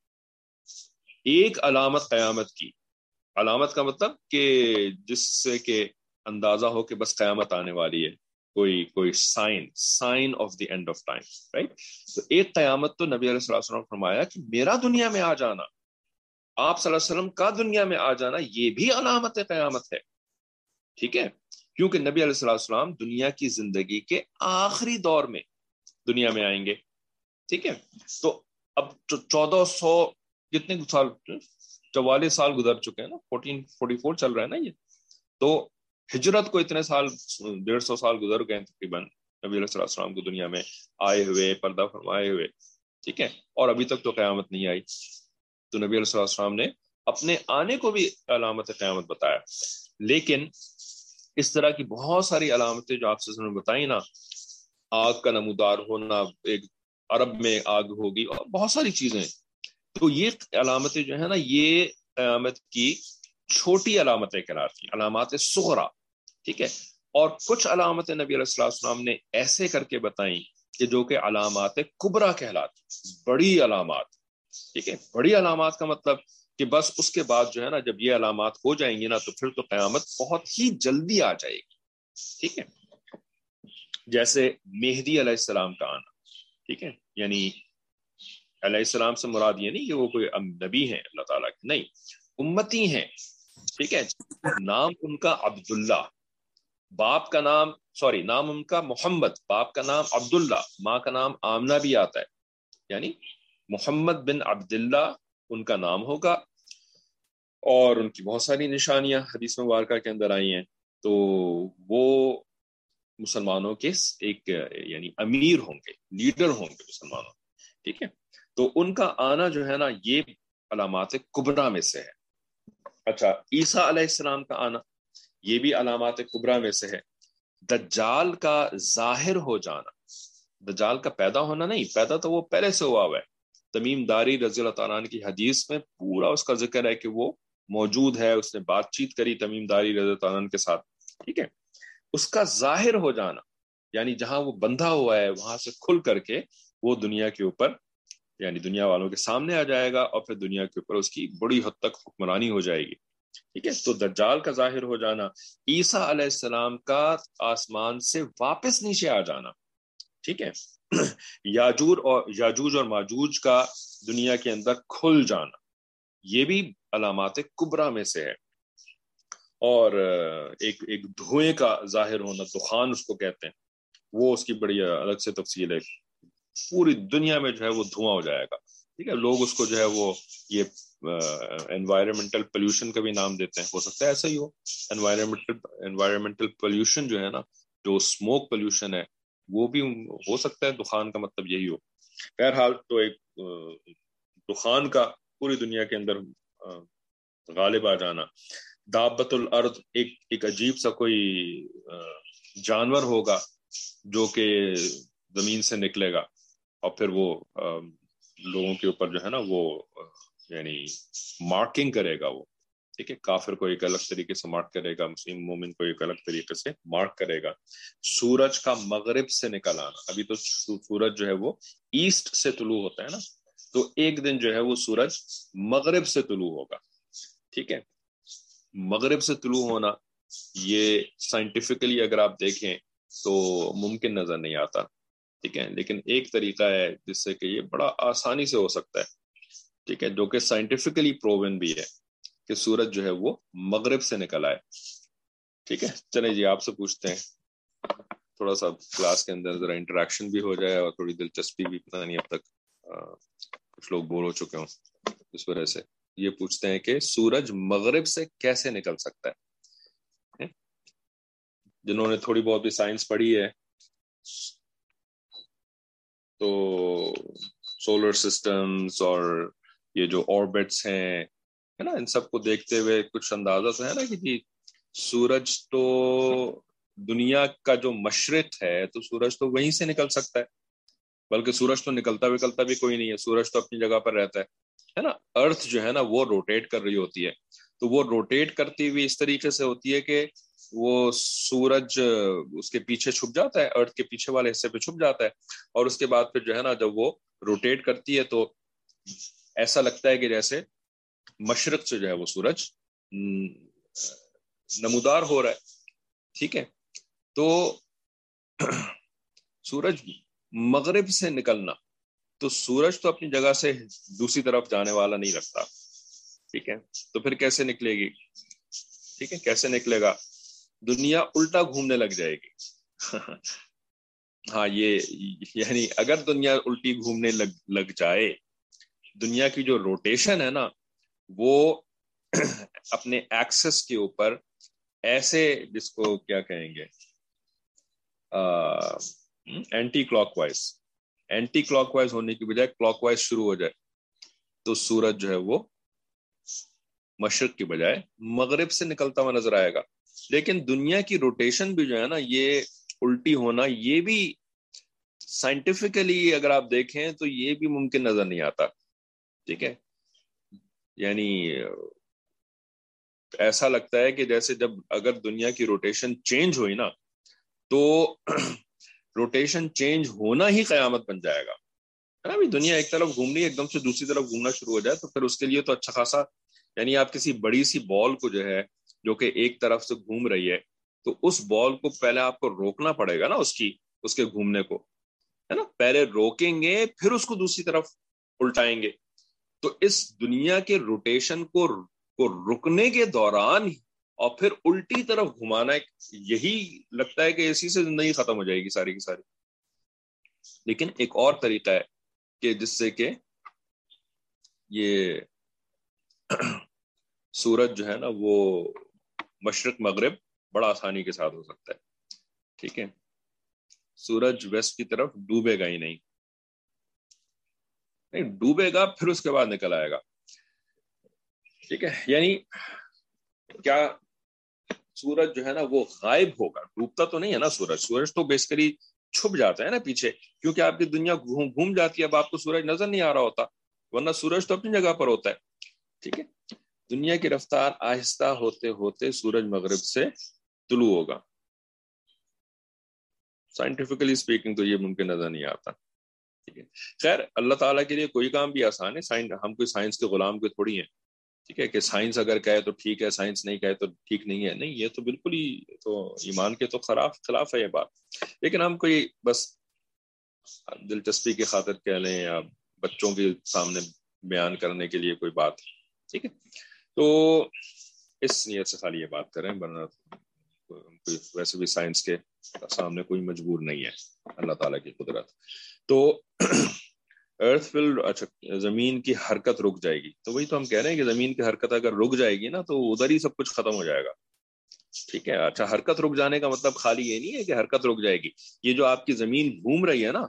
ایک علامت قیامت کی، علامت کا مطلب کہ جس سے کہ اندازہ ہو کہ بس قیامت آنے والی ہے، کوئی کوئی sign sign of the end of time, right. تو ایک قیامت تو نبی علیہ الصلوۃ والسلام فرمایا کہ میرا دنیا میں آ جانا، آپ صلی اللہ علیہ وسلم کا دنیا میں آ جانا، یہ بھی علامت قیامت ہے. ٹھیک ہے، کیونکہ نبی علیہ الصلوۃ والسلام دنیا کی زندگی کے آخری دور میں دنیا میں آئیں گے. ٹھیک ہے، تو اب چودہ سو کتنے سال، چوالیس سال گزر چکے ہیں نا، فورٹین فورٹی فور چل رہا ہے نا یہ. تو ہجرت کو اتنے سال ڈیڑھ سو سال گزر گئے تقریباً نبی علیہ السلام کو دنیا میں آئے ہوئے، پردہ فرمائے ہوئے، ٹھیک ہے، اور ابھی تک تو قیامت نہیں آئی. تو نبی علیہ السلام نے اپنے آنے کو بھی علامت قیامت بتایا. لیکن اس طرح کی بہت ساری علامتیں جو آپ سے نے بتائی نا، آگ کا نمودار ہونا، ایک عرب میں آگ ہوگی، اور بہت ساری چیزیں، تو یہ علامتیں جو ہے نا یہ قیامت کی چھوٹی علامتیں کہلاتی ہیں، علامات صغرا، ٹھیک ہے. اور کچھ علامتیں نبی علیہ السلام نے ایسے کر کے بتائیں کہ جو کہ علامات کبرا کہلاتی، بڑی علامات، ٹھیک ہے. بڑی علامات کا مطلب کہ بس اس کے بعد جو ہے نا جب یہ علامات ہو جائیں گی نا تو پھر تو قیامت بہت ہی جلدی آ جائے گی، ٹھیک ہے. جیسے مہدی علیہ السلام کا آنا، ٹھیک ہے. یعنی علیہ السلام سے مراد یہ نہیں کہ وہ کوئی نبی ہیں اللہ تعالیٰ کے، نہیں، امتی ہیں، ٹھیک ہے. نام ان کا عبداللہ، باپ کا نام سوری نام ان کا محمد، باپ کا نام عبداللہ، ماں کا نام آمنہ بھی آتا ہے، یعنی محمد بن عبداللہ ان کا نام ہوگا. اور ان کی بہت ساری نشانیاں حدیث مبارکہ کے اندر آئی ہیں. تو وہ مسلمانوں کے ایک یعنی امیر ہوں گے، لیڈر ہوں گے مسلمانوں، ٹھیک ہے. تو ان کا آنا جو ہے نا یہ علامات کبریٰ میں سے ہے. اچھا، عیسیٰ علیہ السلام کا آنا یہ بھی علامات کبریٰ میں سے ہے. دجال کا ظاہر ہو جانا، دجال کا پیدا ہونا نہیں، پیدا تو وہ پہلے سے ہوا ہوا ہے. تمیم داری رضی اللہ تعالیٰ عنہ کی حدیث میں پورا اس کا ذکر ہے کہ وہ موجود ہے، اس نے بات چیت کری تمیم داری رضی اللہ تعالیٰ عنہ کے ساتھ، ٹھیک ہے. اس کا ظاہر ہو جانا یعنی جہاں وہ بندھا ہوا ہے وہاں سے کھل کر کے وہ دنیا کے اوپر یعنی دنیا والوں کے سامنے آ جائے گا، اور پھر دنیا کے اوپر اس کی بڑی حد تک حکمرانی ہو جائے گی، ٹھیک ہے. تو دجال کا ظاہر ہو جانا، عیسیٰ علیہ السلام کا آسمان سے واپس نیچے آ جانا، ٹھیک ہے. یاجور اور یاجوج اور ماجوج کا دنیا کے اندر کھل جانا یہ بھی علامات کبریٰ میں سے ہے. اور ایک ایک دھوئیں کا ظاہر ہونا، دخان اس کو کہتے ہیں، وہ اس کی بڑی الگ سے تفصیل ہے. پوری دنیا میں جو ہے وہ دھواں ہو جائے گا، ٹھیک ہے. لوگ اس کو جو ہے وہ یہ انوائرمنٹل پولوشن کا بھی نام دیتے ہیں، ہو سکتا ہے ایسا ہی ہو. انوائرمنٹل انوائرمنٹل پولوشن جو ہے نا، جو اسموک پولوشن ہے، وہ بھی ہو سکتا ہے دخان کا مطلب یہی ہو. بہرحال تو ایک دخان کا پوری دنیا کے اندر غالب آ جانا. دابت الارض ایک ایک عجیب سا کوئی جانور ہوگا جو کہ زمین سے نکلے گا اور پھر وہ لوگوں کے اوپر جو ہے نا وہ یعنی مارکنگ کرے گا، وہ ٹھیک ہے. کافر کو ایک الگ طریقے سے مارک کرے گا، مسلم مومن کو ایک الگ طریقے سے مارک کرے گا. سورج کا مغرب سے نکل آنا، ابھی تو سورج جو ہے وہ ایسٹ سے طلوع ہوتا ہے نا، تو ایک دن جو ہے وہ سورج مغرب سے طلوع ہوگا، ٹھیک ہے. مغرب سے طلوع ہونا یہ سائنٹیفکلی اگر آپ دیکھیں تو ممکن نظر نہیں آتا، ٹھیک ہے. لیکن ایک طریقہ ہے جس سے کہ یہ بڑا آسانی سے ہو سکتا ہے، ٹھیک ہے، جو کہ سائنٹیفکلی پروون بھی ہے کہ سورج جو ہے وہ مغرب سے نکل آئے، ٹھیک ہے. چلیں جی آپ سے پوچھتے ہیں، تھوڑا سا کلاس کے اندر ذرا انٹریکشن بھی ہو جائے اور تھوڑی دلچسپی بھی، پتہ نہیں اب تک کچھ لوگ بور ہو چکے ہوں اس وجہ سے. یہ پوچھتے ہیں کہ سورج مغرب سے کیسے نکل سکتا ہے. جنہوں نے تھوڑی بہت بھی سائنس پڑھی ہے تو سولر سسٹمز اور یہ جو آربٹس ہیں ہے نا، ان سب کو دیکھتے ہوئے کچھ اندازہ تو ہے نا کہ جی سورج تو دنیا کا جو مشرق ہے تو سورج تو وہیں سے نکل سکتا ہے، بلکہ سورج تو نکلتا نکلتا بھی کوئی نہیں ہے، سورج تو اپنی جگہ پر رہتا ہے ہے نا. ارتھ جو ہے نا وہ روٹیٹ کر رہی ہوتی ہے، تو وہ روٹیٹ کرتی ہوئی اس طریقے سے ہوتی ہے کہ وہ سورج اس کے پیچھے چھپ جاتا ہے، ارتھ کے پیچھے والے حصے پہ چھپ جاتا ہے، اور اس کے بعد پھر جو ہے نا جب وہ روٹیٹ کرتی ہے تو ایسا لگتا ہے کہ جیسے مشرق سے جو ہے وہ سورج نمودار ہو رہا ہے، ٹھیک ہے. تو سورج مغرب سے نکلنا، تو سورج تو اپنی جگہ سے دوسری طرف جانے والا نہیں رکھتا، ٹھیک ہے. تو پھر کیسے نکلے گی، ٹھیک ہے، کیسے نکلے گا؟ دنیا الٹا گھومنے لگ جائے گی. ہاں یہ یعنی اگر دنیا الٹی گھومنے لگ لگ جائے، دنیا کی جو روٹیشن ہے نا وہ اپنے ایکسس کے اوپر ایسے جس کو کیا کہیں گے anticlockwise, anticlockwise ہونے کی بجائے کلاک وائز شروع ہو جائے تو سورج جو ہے وہ مشرق کی بجائے مغرب سے نکلتا ہوا نظر آئے گا. لیکن دنیا کی روٹیشن بھی جو ہے نا یہ الٹی ہونا، یہ بھی سائنٹیفکلی اگر آپ دیکھیں تو یہ بھی ممکن نظر نہیں آتا. ٹھیک ہے، یعنی ایسا لگتا ہے کہ جیسے جب اگر دنیا کی روٹیشن چینج ہوئی نا تو روٹیشن چینج ہونا ہی قیامت بن جائے گا. ابھی دنیا ایک طرف گھومنی ایک دم سے دوسری طرف گھومنا شروع ہو جائے تو پھر اس کے لیے تو اچھا خاصا، یعنی آپ کسی بڑی سی بال کو جو ہے جو کہ ایک طرف سے گھوم رہی ہے تو اس بال کو پہلے آپ کو روکنا پڑے گا نا، اس کی اس کے گھومنے کو، ہے نا. پہلے روکیں گے پھر اس کو دوسری طرف الٹائیں گے. تو اس دنیا کے روٹیشن کو کو رکنے کے دوران اور پھر الٹی طرف گھمانا، یہی لگتا ہے کہ اسی سے زندگی ختم ہو جائے گی ساری کی ساری. لیکن ایک اور طریقہ ہے کہ جس سے کہ یہ سورج جو ہے نا وہ مشرق مغرب بڑا آسانی کے ساتھ ہو سکتا ہے. ٹھیک ہے، سورج ویسٹ کی طرف ڈوبے گا ہی نہیں، نہیں ڈوبے گا پھر اس کے بعد نکل آئے گا. ٹھیک ہے، یعنی کیا سورج جو ہے نا وہ غائب ہوگا، ڈوبتا تو نہیں ہے نا سورج. سورج تو بیسیکلی چھپ جاتا ہے نا پیچھے، کیونکہ آپ کی دنیا گھوم گھوم جاتی ہے. اب آپ کو سورج نظر نہیں آ رہا ہوتا، ورنہ سورج تو اپنی جگہ پر ہوتا ہے. ٹھیک ہے، دنیا کی رفتار آہستہ ہوتے ہوتے سورج مغرب سے طلوع ہوگا. سائنٹیفکلی اسپیکنگ تو یہ ممکن نظر نہیں آتا. ٹھیک ہے، خیر اللہ تعالیٰ کے لیے کوئی کام بھی آسان ہے. سائنس، ہم کوئی سائنس کے غلام کوئی تھوڑی ہیں. ٹھیک ہے، کہ سائنس اگر کہے تو ٹھیک ہے، سائنس نہیں کہے تو ٹھیک نہیں ہے. نہیں، یہ تو بالکل ہی تو ایمان کے تو خلاف خلاف ہے یہ بات. لیکن ہم کوئی بس دلچسپی کی خاطر کہہ لیں یا بچوں کے سامنے بیان کرنے کے لیے کوئی بات. ٹھیک ہے، تو اس نیت سے خالی یہ بات کریں، ورنہ ویسے بھی سائنس کے سامنے کوئی مجبور نہیں ہے، اللہ تعالیٰ کی قدرت. تو ارتھ ول، اچھا زمین کی حرکت رک جائے گی. تو وہی تو ہم کہہ رہے ہیں کہ زمین کی حرکت اگر رک جائے گی نا تو ادھر ہی سب کچھ ختم ہو جائے گا. ٹھیک ہے، اچھا حرکت رک جانے کا مطلب خالی یہ نہیں ہے کہ حرکت رک جائے گی. یہ جو آپ کی زمین گھوم رہی ہے نا،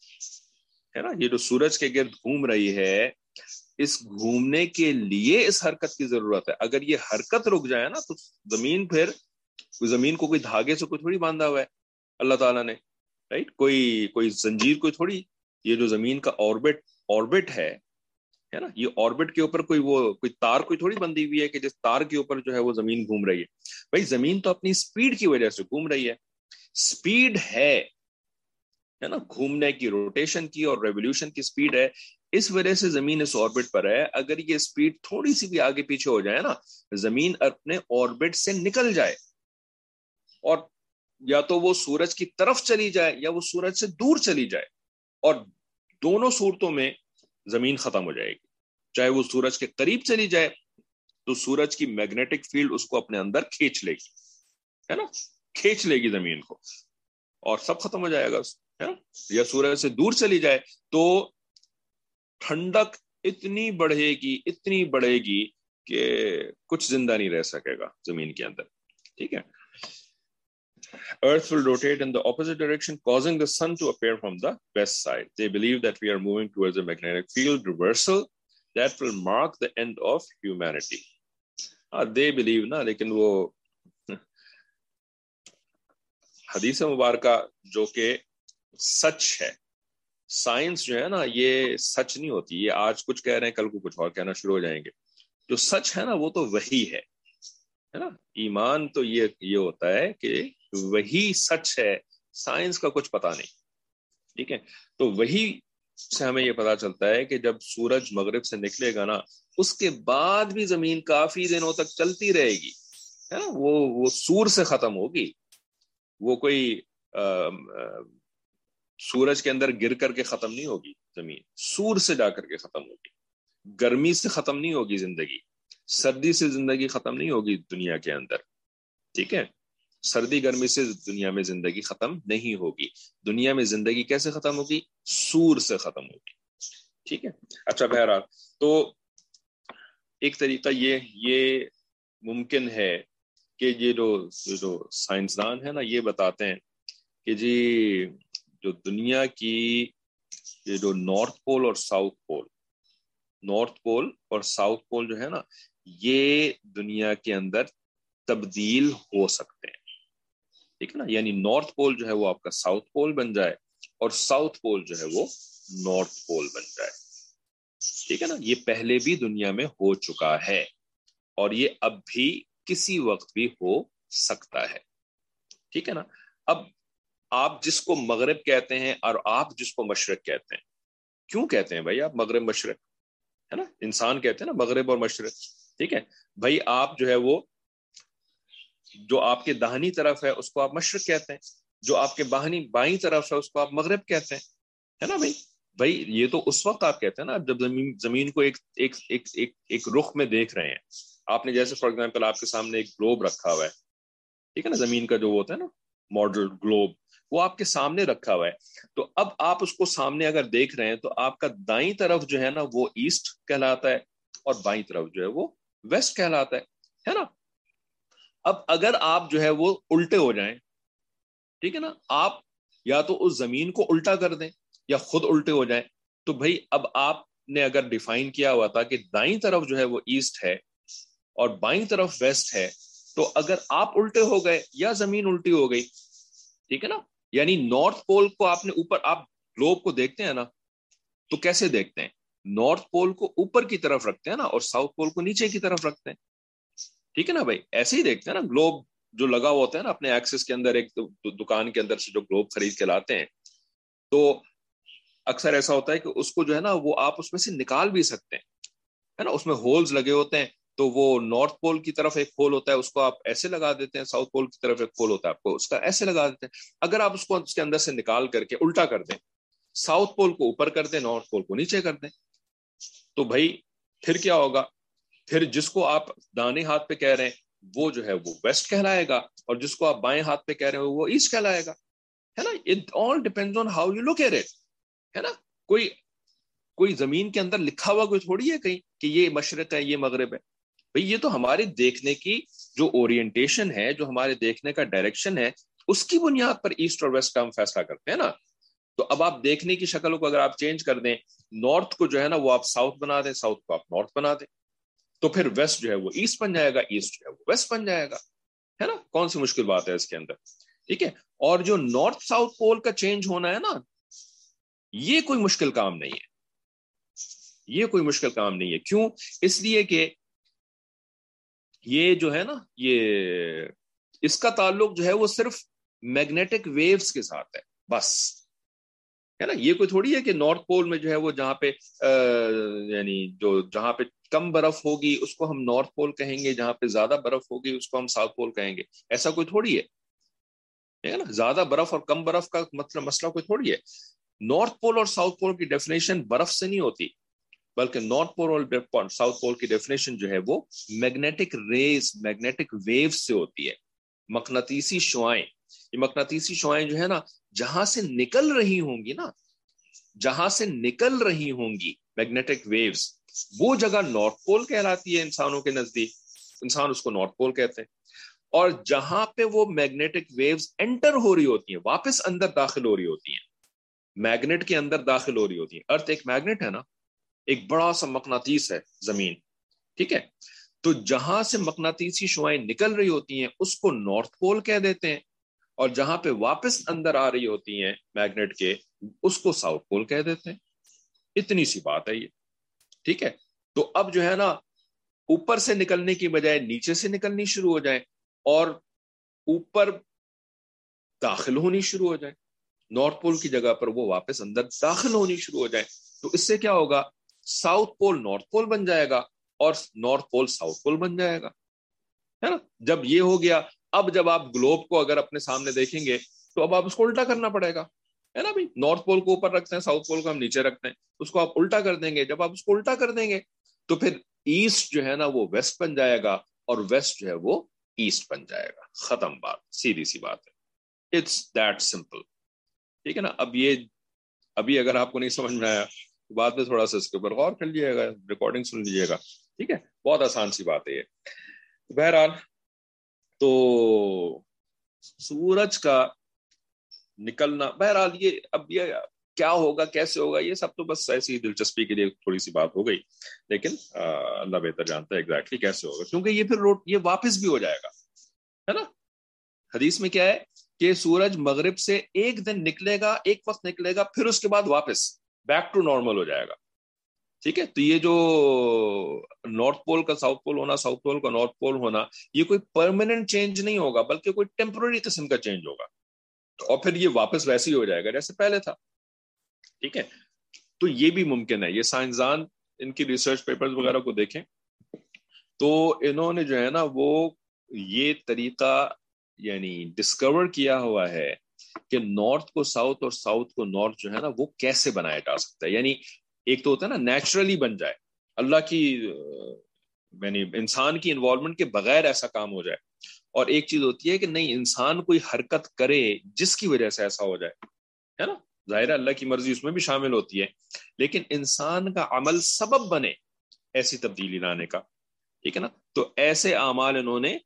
ہے نا، یہ جو سورج کے گرد گھوم رہی ہے، اس گھومنے کے لیے اس حرکت کی ضرورت ہے. اگر یہ حرکت رک جائے نا تو زمین پھر زمین کو کوئی دھاگے سے کوئی تھوڑی باندھا ہوا ہے اللہ تعالیٰ نے، رائٹ؟ کوئی کوئی زنجیر کوئی تھوڑی. یہ جو زمین کا آربٹ آربٹ ہے ہے نا، یہ آربٹ کے اوپر کوئی وہ کوئی تار کوئی تھوڑی بندھی ہوئی ہے کہ جس تار کے اوپر جو ہے وہ زمین گھوم رہی ہے. بھائی زمین تو اپنی سپیڈ کی وجہ سے گھوم رہی ہے. سپیڈ ہے ہے نا گھومنے کی، روٹیشن کی اور ریولیوشن کی سپیڈ ہے. اس وجہ سے زمین اس آربٹ پر ہے. اگر یہ سپیڈ تھوڑی سی بھی آگے پیچھے ہو جائے نا، زمین اپنے آربٹ سے نکل جائے اور یا تو وہ سورج کی طرف چلی جائے یا وہ سورج سے دور چلی جائے، اور دونوں صورتوں میں زمین ختم ہو جائے گی. چاہے وہ سورج کے قریب چلی جائے تو سورج کی میگنیٹک فیلڈ اس کو اپنے اندر کھینچ لے گی، ہے نا، کھینچ لے گی زمین کو اور سب ختم ہو جائے گا، ہے نا. یا سورج سے دور چلی جائے تو ٹھنڈک اتنی بڑھے گی اتنی بڑھے گی کہ کچھ زندہ نہیں رہ سکے گا زمین کے اندر. ٹھیک ہے. Earth will rotate in the opposite direction, causing the sun to appear from the west side. They believe that we are moving towards a magnetic field reversal that will mark the end of humanity. Ah, they believe نا، لیکن وہ حدیث مبارکہ جو کہ سچ ہے، science جو ہے نا یہ سچ نہیں ہوتی. یہ آج کچھ کہہ رہے ہیں کل کو کچھ اور کہنا شروع ہو جائیں گے. جو سچ ہے نا وہ تو وہی ہے، ہے نا. ایمان تو یہ یہ ہوتا ہے کہ وہی سچ ہے، سائنس کا کچھ پتا نہیں. ٹھیک ہے، تو وہی سے ہمیں یہ پتا چلتا ہے کہ جب سورج مغرب سے نکلے گا نا اس کے بعد بھی زمین کافی دنوں تک چلتی رہے گی، ہے نا. وہ وہ سور سے ختم ہوگی. وہ کوئی آ, آ, سورج کے اندر گر کر کے ختم نہیں ہوگی زمین، سور سے جا کر کے ختم ہوگی. گرمی سے ختم نہیں ہوگی زندگی، سردی سے زندگی ختم نہیں ہوگی دنیا کے اندر. ٹھیک ہے، سردی گرمی سے دنیا میں زندگی ختم نہیں ہوگی. دنیا میں زندگی کیسے ختم ہوگی؟ سور سے ختم ہوگی. ٹھیک ہے. اچھا بہرحال تو ایک طریقہ یہ یہ ممکن ہے کہ یہ جو جو سائنسدان ہے نا یہ بتاتے ہیں کہ جی جو دنیا کی یہ جو نارتھ پول اور ساؤتھ پول نارتھ پول اور ساؤتھ پول جو ہے نا یہ دنیا کے اندر تبدیل ہو سکتے ہیں، ٹھیک ہے نا، یعنی نارتھ پول جو ہے وہ آپ کا ساؤتھ پول بن جائے اور ساؤتھ پول جو ہے وہ نارتھ پول بن جائے، ٹھیک ہے نا، یہ پہلے بھی دنیا میں ہو چکا ہے اور یہ اب بھی کسی وقت بھی ہو سکتا ہے، ٹھیک ہے نا۔ اب آپ جس کو مغرب کہتے ہیں اور آپ جس کو مشرق کہتے ہیں، کیوں کہتے ہیں بھائی آپ مغرب مشرق، ہے نا، انسان کہتے ہیں نا مغرب اور مشرق، ٹھیک ہے بھائی، آپ جو ہے وہ جو آپ کے داہنی طرف ہے اس کو آپ مشرق کہتے ہیں، جو آپ کے باہنی بائیں طرف ہے اس کو آپ مغرب کہتے ہیں، ہے نا بھائی۔ بھائی یہ تو اس وقت آپ کہتے ہیں نا جب زمین زمین کو ایک ایک ایک ایک ایک رخ میں دیکھ رہے ہیں آپ نے، جیسے فار ایگزامپل آپ کے سامنے ایک گلوب رکھا ہوا ہے، ٹھیک ہے نا، زمین کا جو ہوتا ہے نا ماڈل گلوب، وہ آپ کے سامنے رکھا ہوا ہے، تو اب آپ اس کو سامنے اگر دیکھ رہے ہیں تو آپ کا دائیں طرف جو ہے نا وہ ایسٹ کہلاتا ہے اور بائیں طرف جو ہے وہ ویسٹ کہلاتا ہے، ہے نا۔ اب اگر آپ جو ہے وہ الٹے ہو جائیں، ٹھیک ہے نا، آپ یا تو اس زمین کو الٹا کر دیں یا خود الٹے ہو جائیں، تو بھائی اب آپ نے اگر ڈیفائن کیا ہوا تھا کہ دائیں طرف جو ہے وہ ایسٹ ہے اور بائیں طرف ویسٹ ہے، تو اگر آپ الٹے ہو گئے یا زمین الٹی ہو گئی، ٹھیک ہے نا، یعنی نارتھ پول کو آپ نے اوپر، آپ گلوب کو دیکھتے ہیں نا تو کیسے دیکھتے ہیں، نارتھ پول کو اوپر کی طرف رکھتے ہیں نا اور ساؤتھ پول کو نیچے کی طرف رکھتے ہیں، ٹھیک ہے نا بھائی، ایسے ہی دیکھتے ہیں نا، گلوب جو لگا ہوا ہوتا ہے نا اپنے ایکسس کے اندر، ایک دکان کے اندر سے جو گلوب خرید کے لاتے ہیں تو اکثر ایسا ہوتا ہے کہ اس کو جو ہے نا وہ آپ اس میں سے نکال بھی سکتے ہیں، ہے نا، اس میں ہولز لگے ہوتے ہیں، تو وہ نارتھ پول کی طرف ایک ہول ہوتا ہے اس کو آپ ایسے لگا دیتے ہیں، ساؤتھ پول کی طرف ایک ہول ہوتا ہے آپ کو اس کا ایسے لگا دیتے ہیں۔ اگر آپ اس کو اس کے اندر سے نکال کر کے الٹا کر دیں، ساؤتھ پول کو اوپر کر دیں، نارتھ پول کو نیچے کر دیں، تو بھائی پھر کیا ہوگا، پھر جس کو آپ دانے ہاتھ پہ کہہ رہے ہیں وہ جو ہے وہ ویسٹ کہلائے گا اور جس کو آپ بائیں ہاتھ پہ کہہ رہے ہیں وہ ایسٹ کہلائے گا، ہے نا۔ It all depends on how you look at it, ہے نا، کوئی کوئی زمین کے اندر لکھا ہوا کوئی تھوڑی ہے کہیں کہ یہ مشرق ہے یہ مغرب ہے، بھئی یہ تو ہمارے دیکھنے کی جو اورینٹیشن ہے، جو ہمارے دیکھنے کا ڈائریکشن ہے، اس کی بنیاد پر ایسٹ اور ویسٹ کا ہم فیصلہ کرتے ہیں نا۔ تو اب آپ دیکھنے کی شکل کو اگر آپ چینج کر دیں، نارتھ کو جو ہے نا وہ آپ ساؤتھ بنا دیں، ساؤتھ کو آپ نارتھ بنا دیں، تو پھر ویسٹ جو ہے وہ ایسٹ بن جائے گا، ایسٹ جو ہے وہ ویسٹ بن جائے گا، ہے نا، کون سی مشکل بات ہے اس کے اندر، ٹھیک ہے۔ اور جو نارتھ ساؤتھ پول کا چینج ہونا ہے نا، یہ کوئی مشکل کام نہیں ہے، یہ کوئی مشکل کام نہیں ہے، کیوں؟ اس لیے کہ یہ جو ہے نا یہ اس کا تعلق جو ہے وہ صرف میگنیٹک ویوز کے ساتھ ہے بس، ہے نا، یہ کوئی تھوڑی ہے کہ نارتھ پول میں جو ہے وہ جہاں پہ یعنی جو جہاں پہ کم برف ہوگی اس کو ہم نارتھ پول کہیں گے، جہاں پہ زیادہ برف ہوگی اس کو ہم ساؤتھ پول کہیں گے، ایسا کوئی تھوڑی ہے، ہے نا، زیادہ برف اور کم برف کا مطلب مسئلہ کوئی تھوڑی ہے۔ نارتھ پول اور ساؤتھ پول کی ڈیفینیشن برف سے نہیں ہوتی، بلکہ نارتھ پول اور ساؤتھ پول کی ڈیفینیشن جو ہے وہ میگنیٹک ریز، میگنیٹک ویو سے ہوتی ہے، مقناطیسی شعاعیں۔ یہ مقناطیسی شعاعیں جو ہے نا جہاں سے نکل رہی ہوں گی نا، جہاں سے نکل رہی ہوں گی میگنیٹک ویوز، وہ جگہ نارتھ پول کہلاتی ہے انسانوں کے نزدیک، انسان اس کو نارتھ پول کہتے ہیں۔ اور جہاں پہ وہ میگنیٹک ویوز انٹر ہو رہی ہوتی ہیں، واپس اندر داخل ہو رہی ہوتی ہیں، میگنیٹ کے اندر داخل ہو رہی ہوتی ہیں، ارتھ ایک میگنیٹ ہے نا، ایک بڑا سا مقناطیس ہے زمین، ٹھیک ہے، تو جہاں سے مقناطیسی شعاعیں نکل رہی ہوتی ہیں اس کو نارتھ پول کہہ دیتے ہیں، اور جہاں پہ واپس اندر آ رہی ہوتی ہیں میگنیٹ کے اس کو ساؤتھ پول کہہ دیتے ہیں۔ اتنی سی بات ہے یہ، ٹھیک ہے۔ تو اب جو ہے نا اوپر سے نکلنے کی بجائے نیچے سے نکلنی شروع ہو جائیں اور اوپر داخل ہونی شروع ہو جائیں، نارتھ پول کی جگہ پر وہ واپس اندر داخل ہونی شروع ہو جائیں، تو اس سے کیا ہوگا، ساؤتھ پول نارتھ پول بن جائے گا اور نارتھ پول ساؤتھ پول بن جائے گا، ہے نا۔ جب یہ ہو گیا، اب جب آپ گلوب کو اگر اپنے سامنے دیکھیں گے تو اب آپ اس کو الٹا کرنا پڑے گا، ہے نا بھائی، نارتھ پول کو اوپر رکھتے ہیں، ساؤتھ پول کو ہم نیچے رکھتے ہیں، اس کو آپ الٹا کر دیں گے، جب آپ اس کو الٹا کر دیں گے تو پھر ایسٹ جو ہے نا وہ ویسٹ بن جائے گا اور ویسٹ جو ہے وہ ایسٹ بن جائے گا، ختم بات، سیدھی سی بات ہے، اٹس دیٹ سمپل، ٹھیک ہے نا۔ اب یہ ابھی اگر آپ کو نہیں سمجھ میں آیا تو بعد میں تھوڑا سا اس کے اوپر غور کر لیجیے گا، ریکارڈنگ سن لیجیے گا، ٹھیک ہے، بہت آسان سی بات ہے یہ۔ بہرحال تو سورج کا نکلنا، بہرحال یہ اب یہ کیا ہوگا کیسے ہوگا یہ سب تو بس ایسی دلچسپی کے لیے تھوڑی سی بات ہو گئی، لیکن اللہ بہتر جانتا ہے ایگزیکٹلی کیسے ہوگا، کیونکہ یہ پھر روٹ یہ واپس بھی ہو جائے گا، ہے نا. حدیث میں کیا ہے کہ سورج مغرب سے ایک دن نکلے گا، ایک وقت نکلے گا، پھر اس کے بعد واپس بیک ٹو نارمل ہو جائے گا. ٹھیک ہے، تو یہ جو نارتھ پول کا ساؤتھ پول ہونا، ساؤتھ پول کا نارتھ پول ہونا، یہ کوئی پرماننٹ چینج نہیں ہوگا بلکہ کوئی ٹیمپرری قسم کا چینج ہوگا، اور پھر یہ واپس ویسے ہی ہو جائے گا جیسے پہلے تھا. ٹھیک ہے، تو یہ بھی ممکن ہے. یہ سائنسدان ان کی ریسرچ پیپرز وغیرہ کو دیکھیں تو انہوں نے جو ہے نا وہ یہ طریقہ یعنی ڈسکور کیا ہوا ہے کہ نارتھ کو ساؤتھ اور ساؤتھ کو نارتھ جو ہے نا وہ کیسے بنایا جا سکتا ہے. یعنی ایک تو ہوتا ہے نا نیچرلی بن جائے، اللہ کی یعنی انسان کی انوالومنٹ کے بغیر ایسا کام ہو جائے، اور ایک چیز ہوتی ہے کہ نہیں انسان کوئی حرکت کرے جس کی وجہ سے ایسا ہو جائے، ہے نا. ظاہر اللہ کی مرضی اس میں بھی شامل ہوتی ہے، لیکن انسان کا عمل سبب بنے ایسی تبدیلی لانے کا. ٹھیک ہے نا، تو ایسے اعمال انہوں نے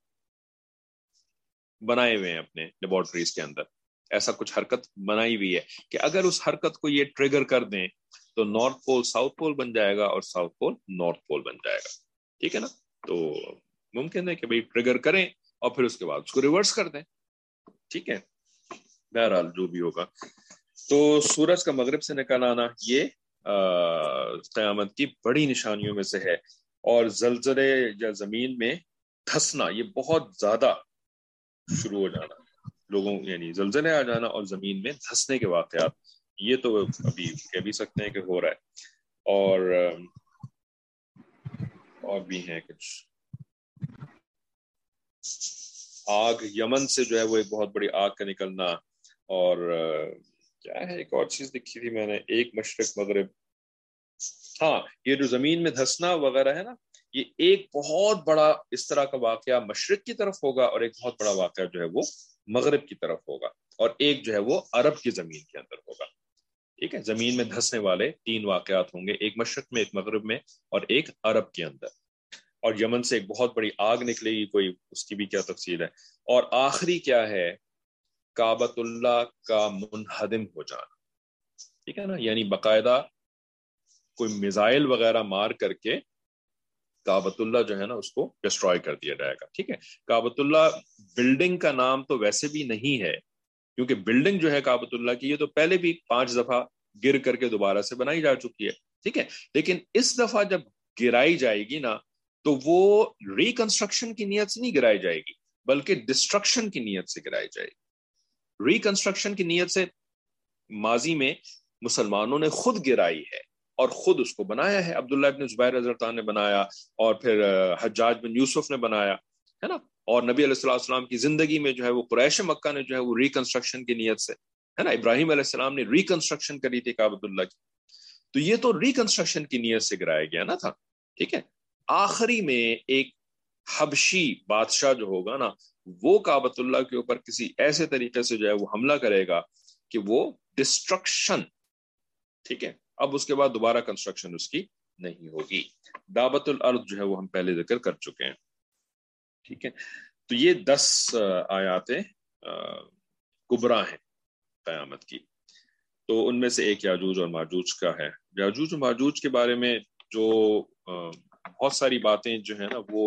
بنائے ہوئے ہیں اپنے لیبورٹریز کے اندر. ایسا کچھ حرکت بنائی ہوئی ہے کہ اگر اس حرکت کو یہ ٹریگر کر دیں تو نارتھ پول ساؤتھ پول بن جائے گا اور ساؤتھ پول نارتھ پول بن جائے گا. ٹھیک ہے نا، تو ممکن ہے کہ بھئی ٹریگر کریں اور پھر اس کے بعد اس کو ریورس کر دیں. ٹھیک ہے، بہرحال جو بھی ہوگا. تو سورج کا مغرب سے نکل آنا یہ قیامت کی بڑی نشانیوں میں سے ہے، اور زلزلے یا زمین میں دھسنا یہ بہت زیادہ شروع ہو جانا، لوگوں یعنی زلزلے آ جانا اور زمین میں دھسنے کے واقعات، یہ تو ابھی کہہ بھی سکتے ہیں کہ ہو رہا ہے. اور اور بھی ہیں کچھ، آگ یمن سے جو ہے وہ ایک بہت بڑی آگ کا نکلنا، اور کیا ہے ایک اور چیز لکھی تھی میں نے، ایک مشرق مغرب، ہاں یہ جو زمین میں دھسنا وغیرہ ہے نا، یہ ایک بہت بڑا اس طرح کا واقعہ مشرق کی طرف ہوگا اور ایک بہت بڑا واقعہ جو ہے وہ مغرب کی طرف ہوگا، اور ایک جو ہے وہ عرب کی زمین کے اندر ہوگا. ٹھیک ہے، زمین میں دھسنے والے تین واقعات ہوں گے، ایک مشرق میں، ایک مغرب میں اور ایک عرب کے اندر. اور یمن سے ایک بہت بڑی آگ نکلے گی، کوئی اس کی بھی کیا تفصیل ہے. اور آخری کیا ہے، کعبۃ اللہ کا منہدم ہو جانا. ٹھیک ہے نا، یعنی باقاعدہ کوئی میزائل وغیرہ مار کر کے کعبۃ اللہ جو ہے نا اس کو ڈسٹروائے کر دیا جائے گا. ٹھیک ہے، کعبۃ اللہ بلڈنگ کا نام تو ویسے بھی نہیں ہے، کیونکہ بلڈنگ جو ہے کعبۃ اللہ کی یہ تو پہلے بھی پانچ دفعہ گر کر کے دوبارہ سے بنائی جا چکی ہے. ٹھیک ہے، لیکن اس دفعہ جب گرائی جائے گی نا تو وہ ریکنسٹرکشن کی نیت سے نہیں گرائی جائے گی بلکہ ڈسٹرکشن کی نیت سے گرائی جائے گی. ریکنسٹرکشن کی نیت سے ماضی میں مسلمانوں نے خود گرائی ہے اور خود اس کو بنایا ہے. عبداللہ ابن زبیر رضی اللہ عنہ نے بنایا، اور پھر حجاج بن یوسف نے بنایا، ہے نا. اور نبی علیہ الصلوۃ والسلام کی زندگی میں جو ہے وہ قریش مکہ نے جو ہے وہ ریکنسٹرکشن کی نیت سے، ہے نا، ابراہیم علیہ السلام نے ریکنسٹرکشن کری تھی کعبۃ اللہ کی، تو یہ تو ریکنسٹرکشن کی نیت سے گرایا گیا نا تھا. ٹھیک ہے، آخری میں ایک حبشی بادشاہ جو ہوگا نا وہ کعبۃ اللہ کے اوپر کسی ایسے طریقے سے جو ہے وہ حملہ کرے گا کہ وہ ڈسٹرکشن، ٹھیک ہے، اب اس کے بعد دوبارہ کنسٹرکشن اس کی نہیں ہوگی. دعوت الارض جو ہے وہ ہم پہلے ذکر کر چکے ہیں. ٹھیک ہے، تو یہ دس آیات کبرا ہیں قیامت کی. تو ان میں سے ایک یاجوج اور ماجوج کا ہے. یاجوج اور ماجوج کے بارے میں جو بہت ساری باتیں جو ہیں نا وہ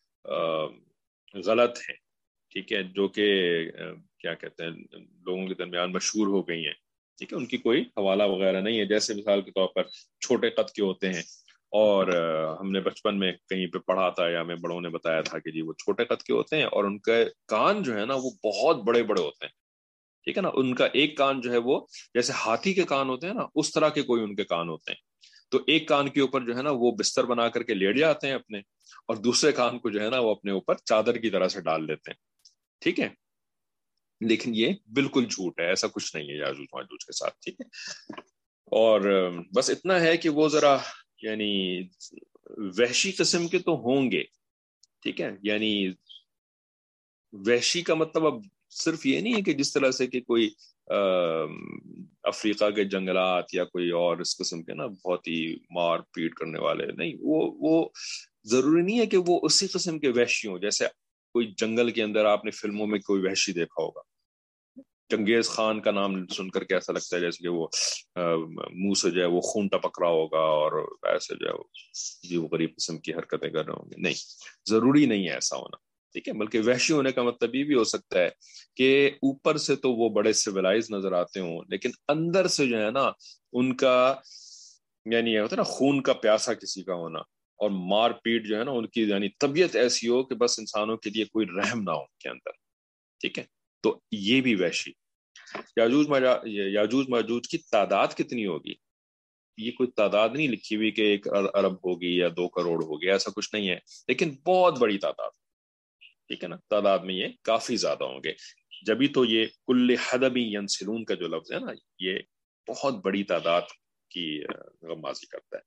غلط ہیں، ٹھیک ہے، جو کہ کیا کہتے ہیں لوگوں کے درمیان مشہور ہو گئی ہیں. ٹھیک ہے، ان کی کوئی حوالہ وغیرہ نہیں ہے. جیسے مثال کے طور پر چھوٹے قد کے ہوتے ہیں، اور ہم نے بچپن میں کہیں پہ پڑھا تھا یا ہمیں بڑوں نے بتایا تھا کہ جی وہ چھوٹے قد کے ہوتے ہیں اور ان کے کان جو ہے نا وہ بہت بڑے بڑے ہوتے ہیں. ٹھیک ہے نا، ان کا ایک کان جو ہے وہ جیسے ہاتھی کے کان ہوتے ہیں نا اس طرح کے کوئی ان کے کان ہوتے ہیں. تو ایک کان کے اوپر جو ہے نا وہ بستر بنا کر کے لیٹ جاتے ہیں اپنے، اور دوسرے کان کو جو ہے نا وہ اپنے اوپر چادر کی طرح سے ڈال لیتے ہیں. ٹھیک ہے، لیکن یہ بالکل جھوٹ ہے، ایسا کچھ نہیں ہے یاجوج ماجوج کے ساتھ. ٹھیک ہے، اور بس اتنا ہے کہ وہ ذرا یعنی وحشی قسم کے تو ہوں گے. ٹھیک ہے، یعنی وحشی کا مطلب اب صرف یہ نہیں ہے کہ جس طرح سے کہ کوئی افریقہ کے جنگلات یا کوئی اور اس قسم کے نا بہت ہی مار پیٹ کرنے والے نہیں، وہ وہ ضروری نہیں ہے کہ وہ اسی قسم کے وحشی ہوں. جیسے کوئی جنگل کے اندر آپ نے فلموں میں کوئی وحشی دیکھا ہوگا، چنگیز خان کا نام سن کر کے ایسا لگتا ہے جیسے کہ وہ منہ سے جو ہے وہ خون ٹپک رہا ہوگا اور ایسے جو ہے جی وہ غریب قسم کی حرکتیں کر رہے ہوں گے. نہیں، ضروری نہیں ہے ایسا ہونا، ٹھیک ہے. بلکہ وحشی ہونے کا مطلب یہ بھی ہو سکتا ہے کہ اوپر سے تو وہ بڑے سویلائز نظر آتے ہوں، لیکن اندر سے جو ہے نا ان کا یعنی یہ ہوتا ہے نا خون کا پیاسا کسی کا ہونا، اور مار پیٹ جو ہے نا ان کی یعنی طبیعت ایسی ہو کہ بس انسانوں کے لیے کوئی رحم نہ ہو ان کے اندر، ٹھیک ہے. تو یہ بھی وحشی. یاجوج یاجوج ماجوج کی تعداد کتنی ہوگی، یہ کوئی تعداد نہیں لکھی ہوئی کہ ایک ارب ہوگی یا دو کروڑ ہوگی، ایسا کچھ نہیں ہے، لیکن بہت بڑی تعداد، ٹھیک ہے نا. تعداد میں یہ کافی زیادہ ہوں گے. جبھی تو یہ کل حدب ینسلون کا جو لفظ ہے نا یہ بہت بڑی تعداد کی غمازی کرتا ہے،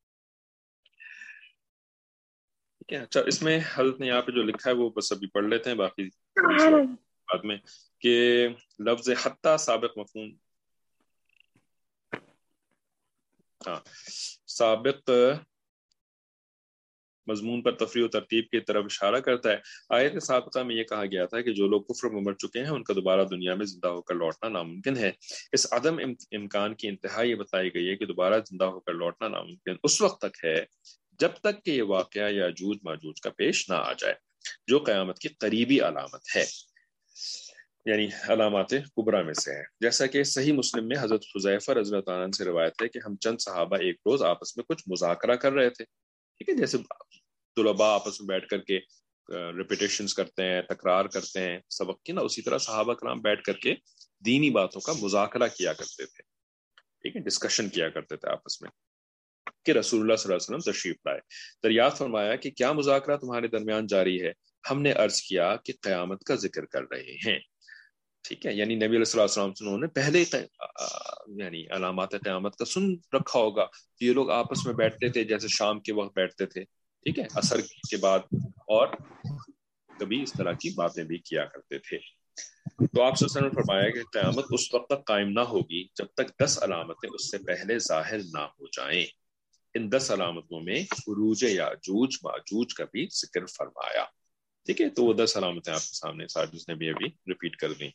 ٹھیک ہے. اچھا، اس میں حضرت نے یہاں پہ جو لکھا ہے وہ بس ابھی پڑھ لیتے ہیں، باقی بعد میں. کہ لفظ حتی سابق مفہوم، ہاں سابق مضمون پر تفریح و ترتیب کی طرف اشارہ کرتا ہے. آیت سابقہ میں یہ کہا گیا تھا کہ جو لوگ کفر میں مر چکے ہیں ان کا دوبارہ دنیا میں زندہ ہو کر لوٹنا ناممکن ہے. اس عدم امکان کی انتہا یہ بتائی گئی ہے کہ دوبارہ زندہ ہو کر لوٹنا ناممکن اس وقت تک ہے جب تک کہ یہ واقعہ یاجوج ماجوج کا پیش نہ آ جائے، جو قیامت کی قریبی علامت ہے، یعنی علامات کبریٰ میں سے ہے. جیسا کہ صحیح مسلم میں حضرت حذیفہ رضی اللہ عنہ سے روایت ہے کہ ہم چند صحابہ ایک روز آپس میں کچھ مذاکرہ کر رہے تھے، ٹھیک ہے. جیسے طلباء آپس میں بیٹھ کر کے ریپیٹیشنز کرتے ہیں، تکرار کرتے ہیں سبق کی نا، اسی طرح صحابہ کرام بیٹھ کر کے دینی باتوں کا مذاکرہ کیا کرتے تھے، ٹھیک ہے، ڈسکشن کیا کرتے تھے آپس میں کہ رسول اللہ صلی اللہ علیہ وسلم تشریف لائے. دریافت فرمایا کہ کیا مذاکرہ تمہارے درمیان جاری ہے؟ ہم نے عرض کیا کہ قیامت کا ذکر کر رہے ہیں، ٹھیک ہے. یعنی نبی علیہ السلام سے انہوں نے پہلے یعنی علامات قیامت کا سن رکھا ہوگا. یہ لوگ آپس میں بیٹھتے تھے جیسے شام کے وقت بیٹھتے تھے، ٹھیک ہے، عصر کے بعد، اور کبھی اس طرح کی باتیں بھی کیا کرتے تھے. تو آپ صلی اللہ علیہ وسلم نے فرمایا کہ قیامت اس وقت تک قائم نہ ہوگی جب تک دس علامتیں اس سے پہلے ظاہر نہ ہو جائیں. ان دس علامتوں میں خروج یاجوج ماجوج کا بھی ذکر فرمایا، ٹھیک ہے. تو وہ دس علامتیں آپ کے سامنے ساجد نے بھی ابھی ریپیٹ کر دیں.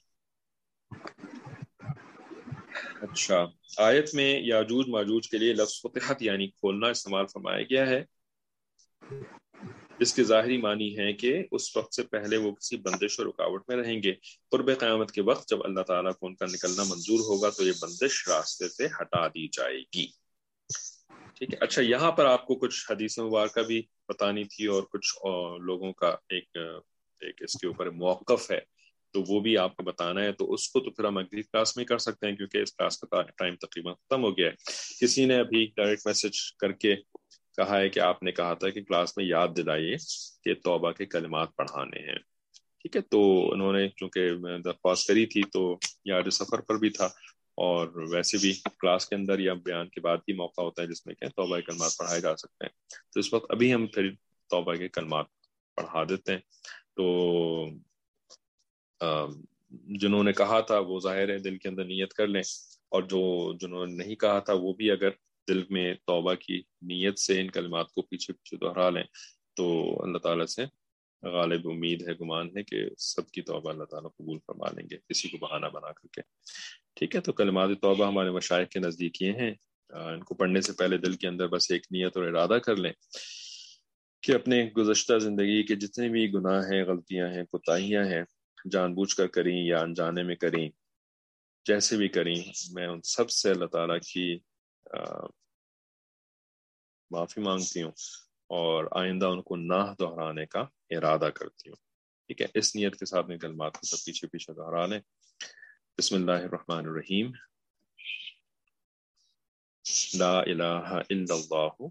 اچھا، آیت میں یاجوج ماجوج کے لیے لفظ فتحت یعنی کھولنا استعمال فرمایا گیا ہے، جس کے ظاہری معنی ہے کہ اس وقت سے پہلے وہ کسی بندش اور رکاوٹ میں رہیں گے. قرب قیامت کے وقت جب اللہ تعالیٰ کو ان کا نکلنا منظور ہوگا تو یہ بندش راستے سے ہٹا دی جائے گی، ٹھیک ہے. اچھا، یہاں پر آپ کو کچھ حدیث مبارکہ بھی بتانی تھی اور کچھ لوگوں کا ایک ایک اس کے اوپر موقف ہے، تو وہ بھی آپ کو بتانا ہے. تو اس کو تو پھر ہم اگلی کلاس میں کر سکتے ہیں کیونکہ اس کلاس کا ٹائم تقریباً ختم ہو گیا ہے. کسی نے ابھی ڈائریکٹ میسج کر کے کہا ہے کہ آپ نے کہا تھا کہ کلاس میں یاد دلائیے کہ توبہ کے کلمات پڑھانے ہیں، ٹھیک ہے. تو انہوں نے چونکہ درخواست کری تھی تو یاد سفر پر بھی تھا، اور ویسے بھی کلاس کے اندر یا بیان کے بعد بھی موقع ہوتا ہے جس میں کہ توبہ کے کلمات پڑھائے جا سکتے ہیں. تو اس وقت ابھی ہم پھر توبہ کے کلمات پڑھا دیتے ہیں. تو جنہوں نے کہا تھا وہ ظاہر ہے دل کے اندر نیت کر لیں، اور جو جنہوں نے نہیں کہا تھا وہ بھی اگر دل میں توبہ کی نیت سے ان کلمات کو پیچھے پیچھے دہرا لیں تو اللہ تعالیٰ سے غالب امید ہے، گمان ہے کہ سب کی توبہ اللہ تعالیٰ قبول فرما لیں گے کسی کو بہانہ بنا کر کے، ٹھیک ہے. تو کلمات توبہ ہمارے مشائخ کے نزدیک یہ ہیں. ان کو پڑھنے سے پہلے دل کے اندر بس ایک نیت اور ارادہ کر لیں کہ اپنے گزشتہ زندگی کے جتنے بھی گناہ ہیں، غلطیاں ہیں، کوتاہیاں ہیں، جان بوجھ کر کریں یا انجانے میں کریں، جیسے بھی کریں، میں ان سب سے اللہ تعالیٰ کی معافی مانگتی ہوں اور آئندہ ان کو نہ دہرانے کا ارادہ کرتی ہوں، ٹھیک ہے. اس نیت کے ساتھ میں کلمات کو سب پیچھے پیچھے دہرا لیں. بسم اللہ الرحمن الرحیم. لا الہ الا اللہ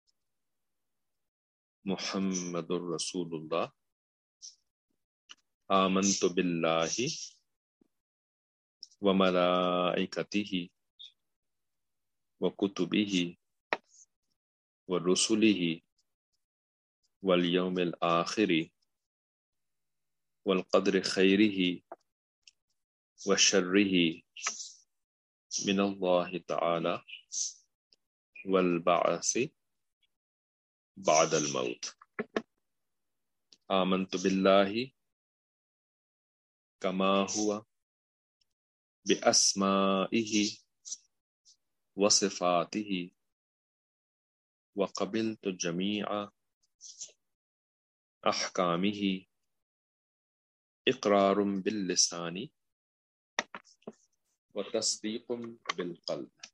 محمد الرسول اللہ آمنت باللہ وملائکتہ وکتبہ ورسلہ والیوم الآخر والقدر خیرہ وشرہ من اللہ تعالی والبعث بعد الموت. آمنت باللہ کما ہوا بأسمائہ وصفاتہ وقبلت جمیع احکامہ اقرار باللسان وتصدیق بالقلب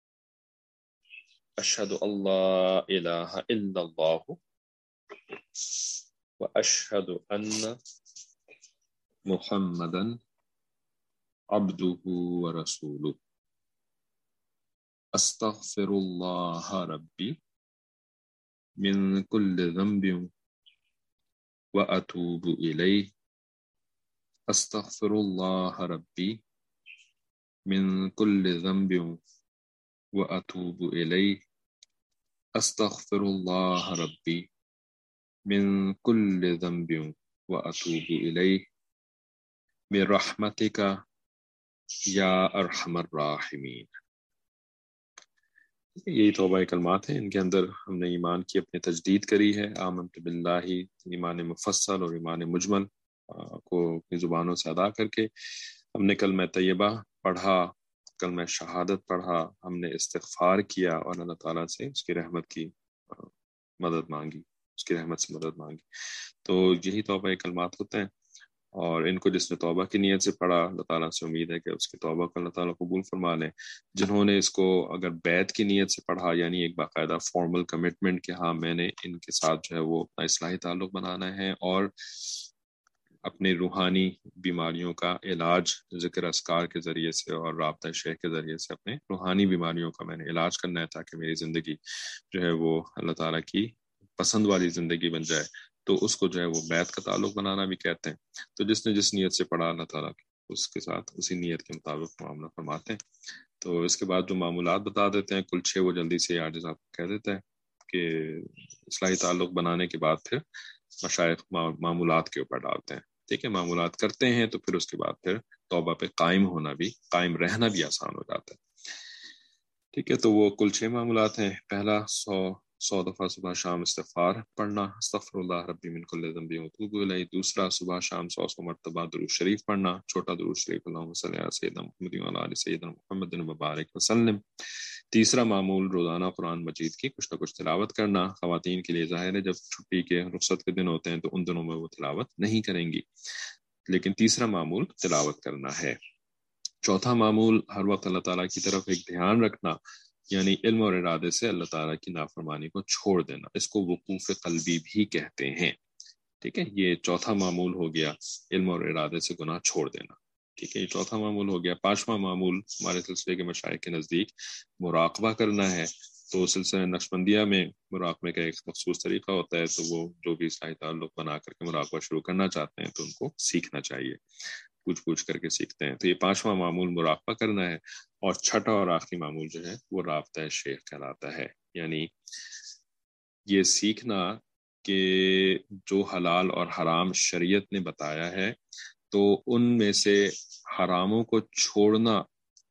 اشہد ان لا الہ الا اللہ واشہد ان محمدا عبدہ ورسولہ استغفر اللہ ربی من کل ذنب واتوب الیہ استغفر اللہ ربی من کل ذنب واتوب الیہ استغفر اللہ ربی من کل ذنب واتوب الیہ برحمتک یا ارحم الراحمین۔ یہی توبہ کلمات ہیں، ان کے اندر ہم نے ایمان کی اپنے تجدید کری ہے، آمنت باللہ، ایمان مفصل اور ایمان مجمل کو اپنی زبانوں سے ادا کر کے ہم نے کلمہ طیبہ پڑھا، کلمہ شہادت پڑھا، ہم نے استغفار کیا اور اللہ تعالیٰ سے اس کی رحمت کی مدد مانگی، اس کی رحمت سے مدد مانگی۔ تو یہی توبہ کلمات ہوتے ہیں، اور ان کو جس نے توبہ کی نیت سے پڑھا، اللہ تعالیٰ سے امید ہے کہ اس کی توبہ کو اللہ تعالیٰ قبول فرما لیں۔ جنہوں نے اس کو اگر بیعت کی نیت سے پڑھا، یعنی ایک باقاعدہ فارمل کمٹمنٹ کہ ہاں میں نے ان کے ساتھ جو ہے وہ اپنا اصلاحی تعلق بنانا ہے اور اپنے روحانی بیماریوں کا علاج ذکر اذکار کے ذریعے سے اور رابطہ شیخ کے ذریعے سے اپنے روحانی بیماریوں کا میں نے علاج کرنا ہے، تاکہ میری زندگی جو ہے وہ اللہ تعالیٰ کی پسند والی زندگی بن جائے، تو اس کو جو ہے وہ بیعت کا تعلق بنانا بھی کہتے ہیں۔ تو جس نے جس نیت سے پڑھا، اللہ تعالیٰ اس کے ساتھ اسی نیت کے مطابق معاملہ فرماتے ہیں۔ تو اس کے بعد جو معمولات بتا دیتے ہیں کل چھ، وہ جلدی سے عاجز آپ کو کہہ دیتا ہے کہ اصلاحی تعلق بنانے کے بعد پھر مشائخ معمولات کے اوپر ڈالتے ہیں، ٹھیک ہے، معمولات کرتے ہیں تو پھر اس کے بعد پھر توبہ پہ قائم ہونا بھی، قائم رہنا بھی آسان ہو جاتا ہے، ٹھیک ہے۔ تو وہ کل چھ معمولات ہیں۔ پہلا سو سو دفعہ صبح شام استغفار پڑھنا، استغفر اللہ ربی من کل ذنب واتوب الیہ۔ دوسرا صبح شام سو سو مرتبہ درود شریف پڑھنا، چھوٹا درود شریف اللہم صلی علی سیدنا محمد وعلی آل سیدنا محمد وبارک وسلم۔ تیسرا معمول روزانہ قرآن مجید کی کچھ نہ کچھ تلاوت کرنا۔ خواتین کے لیے ظاہر ہے جب چھٹی کے رخصت کے دن ہوتے ہیں تو ان دنوں میں وہ تلاوت نہیں کریں گی، لیکن تیسرا معمول تلاوت کرنا ہے۔ چوتھا معمول ہر وقت اللہ تعالیٰ کی طرف ایک دھیان رکھنا، یعنی علم اور ارادے سے اللہ تعالیٰ کی نافرمانی کو چھوڑ دینا، اس کو وقوف قلبی بھی کہتے ہیں، ٹھیک ہے۔ یہ چوتھا معمول ہو گیا، علم اور ارادے سے گناہ چھوڑ دینا، ٹھیک ہے، یہ چوتھا معمول ہو گیا۔ پانچواں معمول ہمارے سلسلے کے مشائخ کے نزدیک مراقبہ کرنا ہے۔ تو سلسلہ نقشبندیہ میں مراقبے کا ایک مخصوص طریقہ ہوتا ہے، تو وہ جو بھی اصلاحی تعلق بنا کر کے مراقبہ شروع کرنا چاہتے ہیں تو ان کو سیکھنا چاہیے، پوچھ پوچھ کر کے سیکھتے ہیں۔ تو یہ پانچواں معمول مراقبہ کرنا ہے، اور چھٹا اور آخری معمول جو ہے وہ رابطہ شیخ کہلاتا ہے، یعنی یہ سیکھنا کہ جو حلال اور حرام شریعت نے بتایا ہے تو ان میں سے حراموں کو چھوڑنا،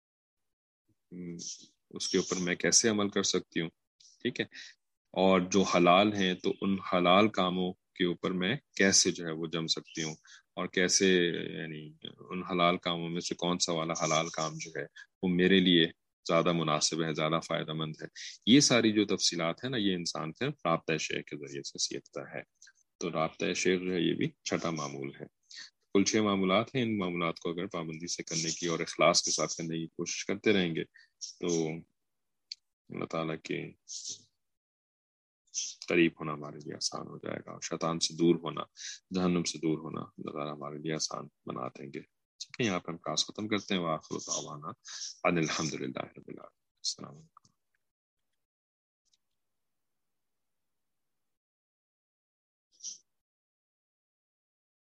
اس کے اوپر میں کیسے عمل کر سکتی ہوں، ٹھیک ہے، اور جو حلال ہیں تو ان حلال کاموں کے اوپر میں کیسے جو ہے وہ جم سکتی ہوں، اور کیسے یعنی ان حلال کاموں میں سے کون سا والا حلال کام جو ہے وہ میرے لیے زیادہ مناسب ہے، زیادہ فائدہ مند ہے۔ یہ ساری جو تفصیلات ہیں نا، یہ انسان پھر رابطہ شیخ کے ذریعے سے سیکھتا ہے۔ تو رابطہ شیخ جو ہے یہ بھی چھٹا معمول ہے۔ کل چھ معمولات ہیں، ان معمولات کو اگر پابندی سے کرنے کی اور اخلاص کے ساتھ کرنے کی کوشش کرتے رہیں گے تو اللہ تعالیٰ کے قریب ہونا ہمارے لیے آسان ہو جائے گا، اور شیطان سے دور ہونا، جہنم سے دور ہونا اللہ تعالیٰ ہمارے لیے آسان بنا دیں گے۔ ٹھیک ہے، یہاں پہ ہم کلاس ختم کرتے ہیں۔ وآخر دعوانا ان الحمد للہ رب العالمین۔ السلام علیکم۔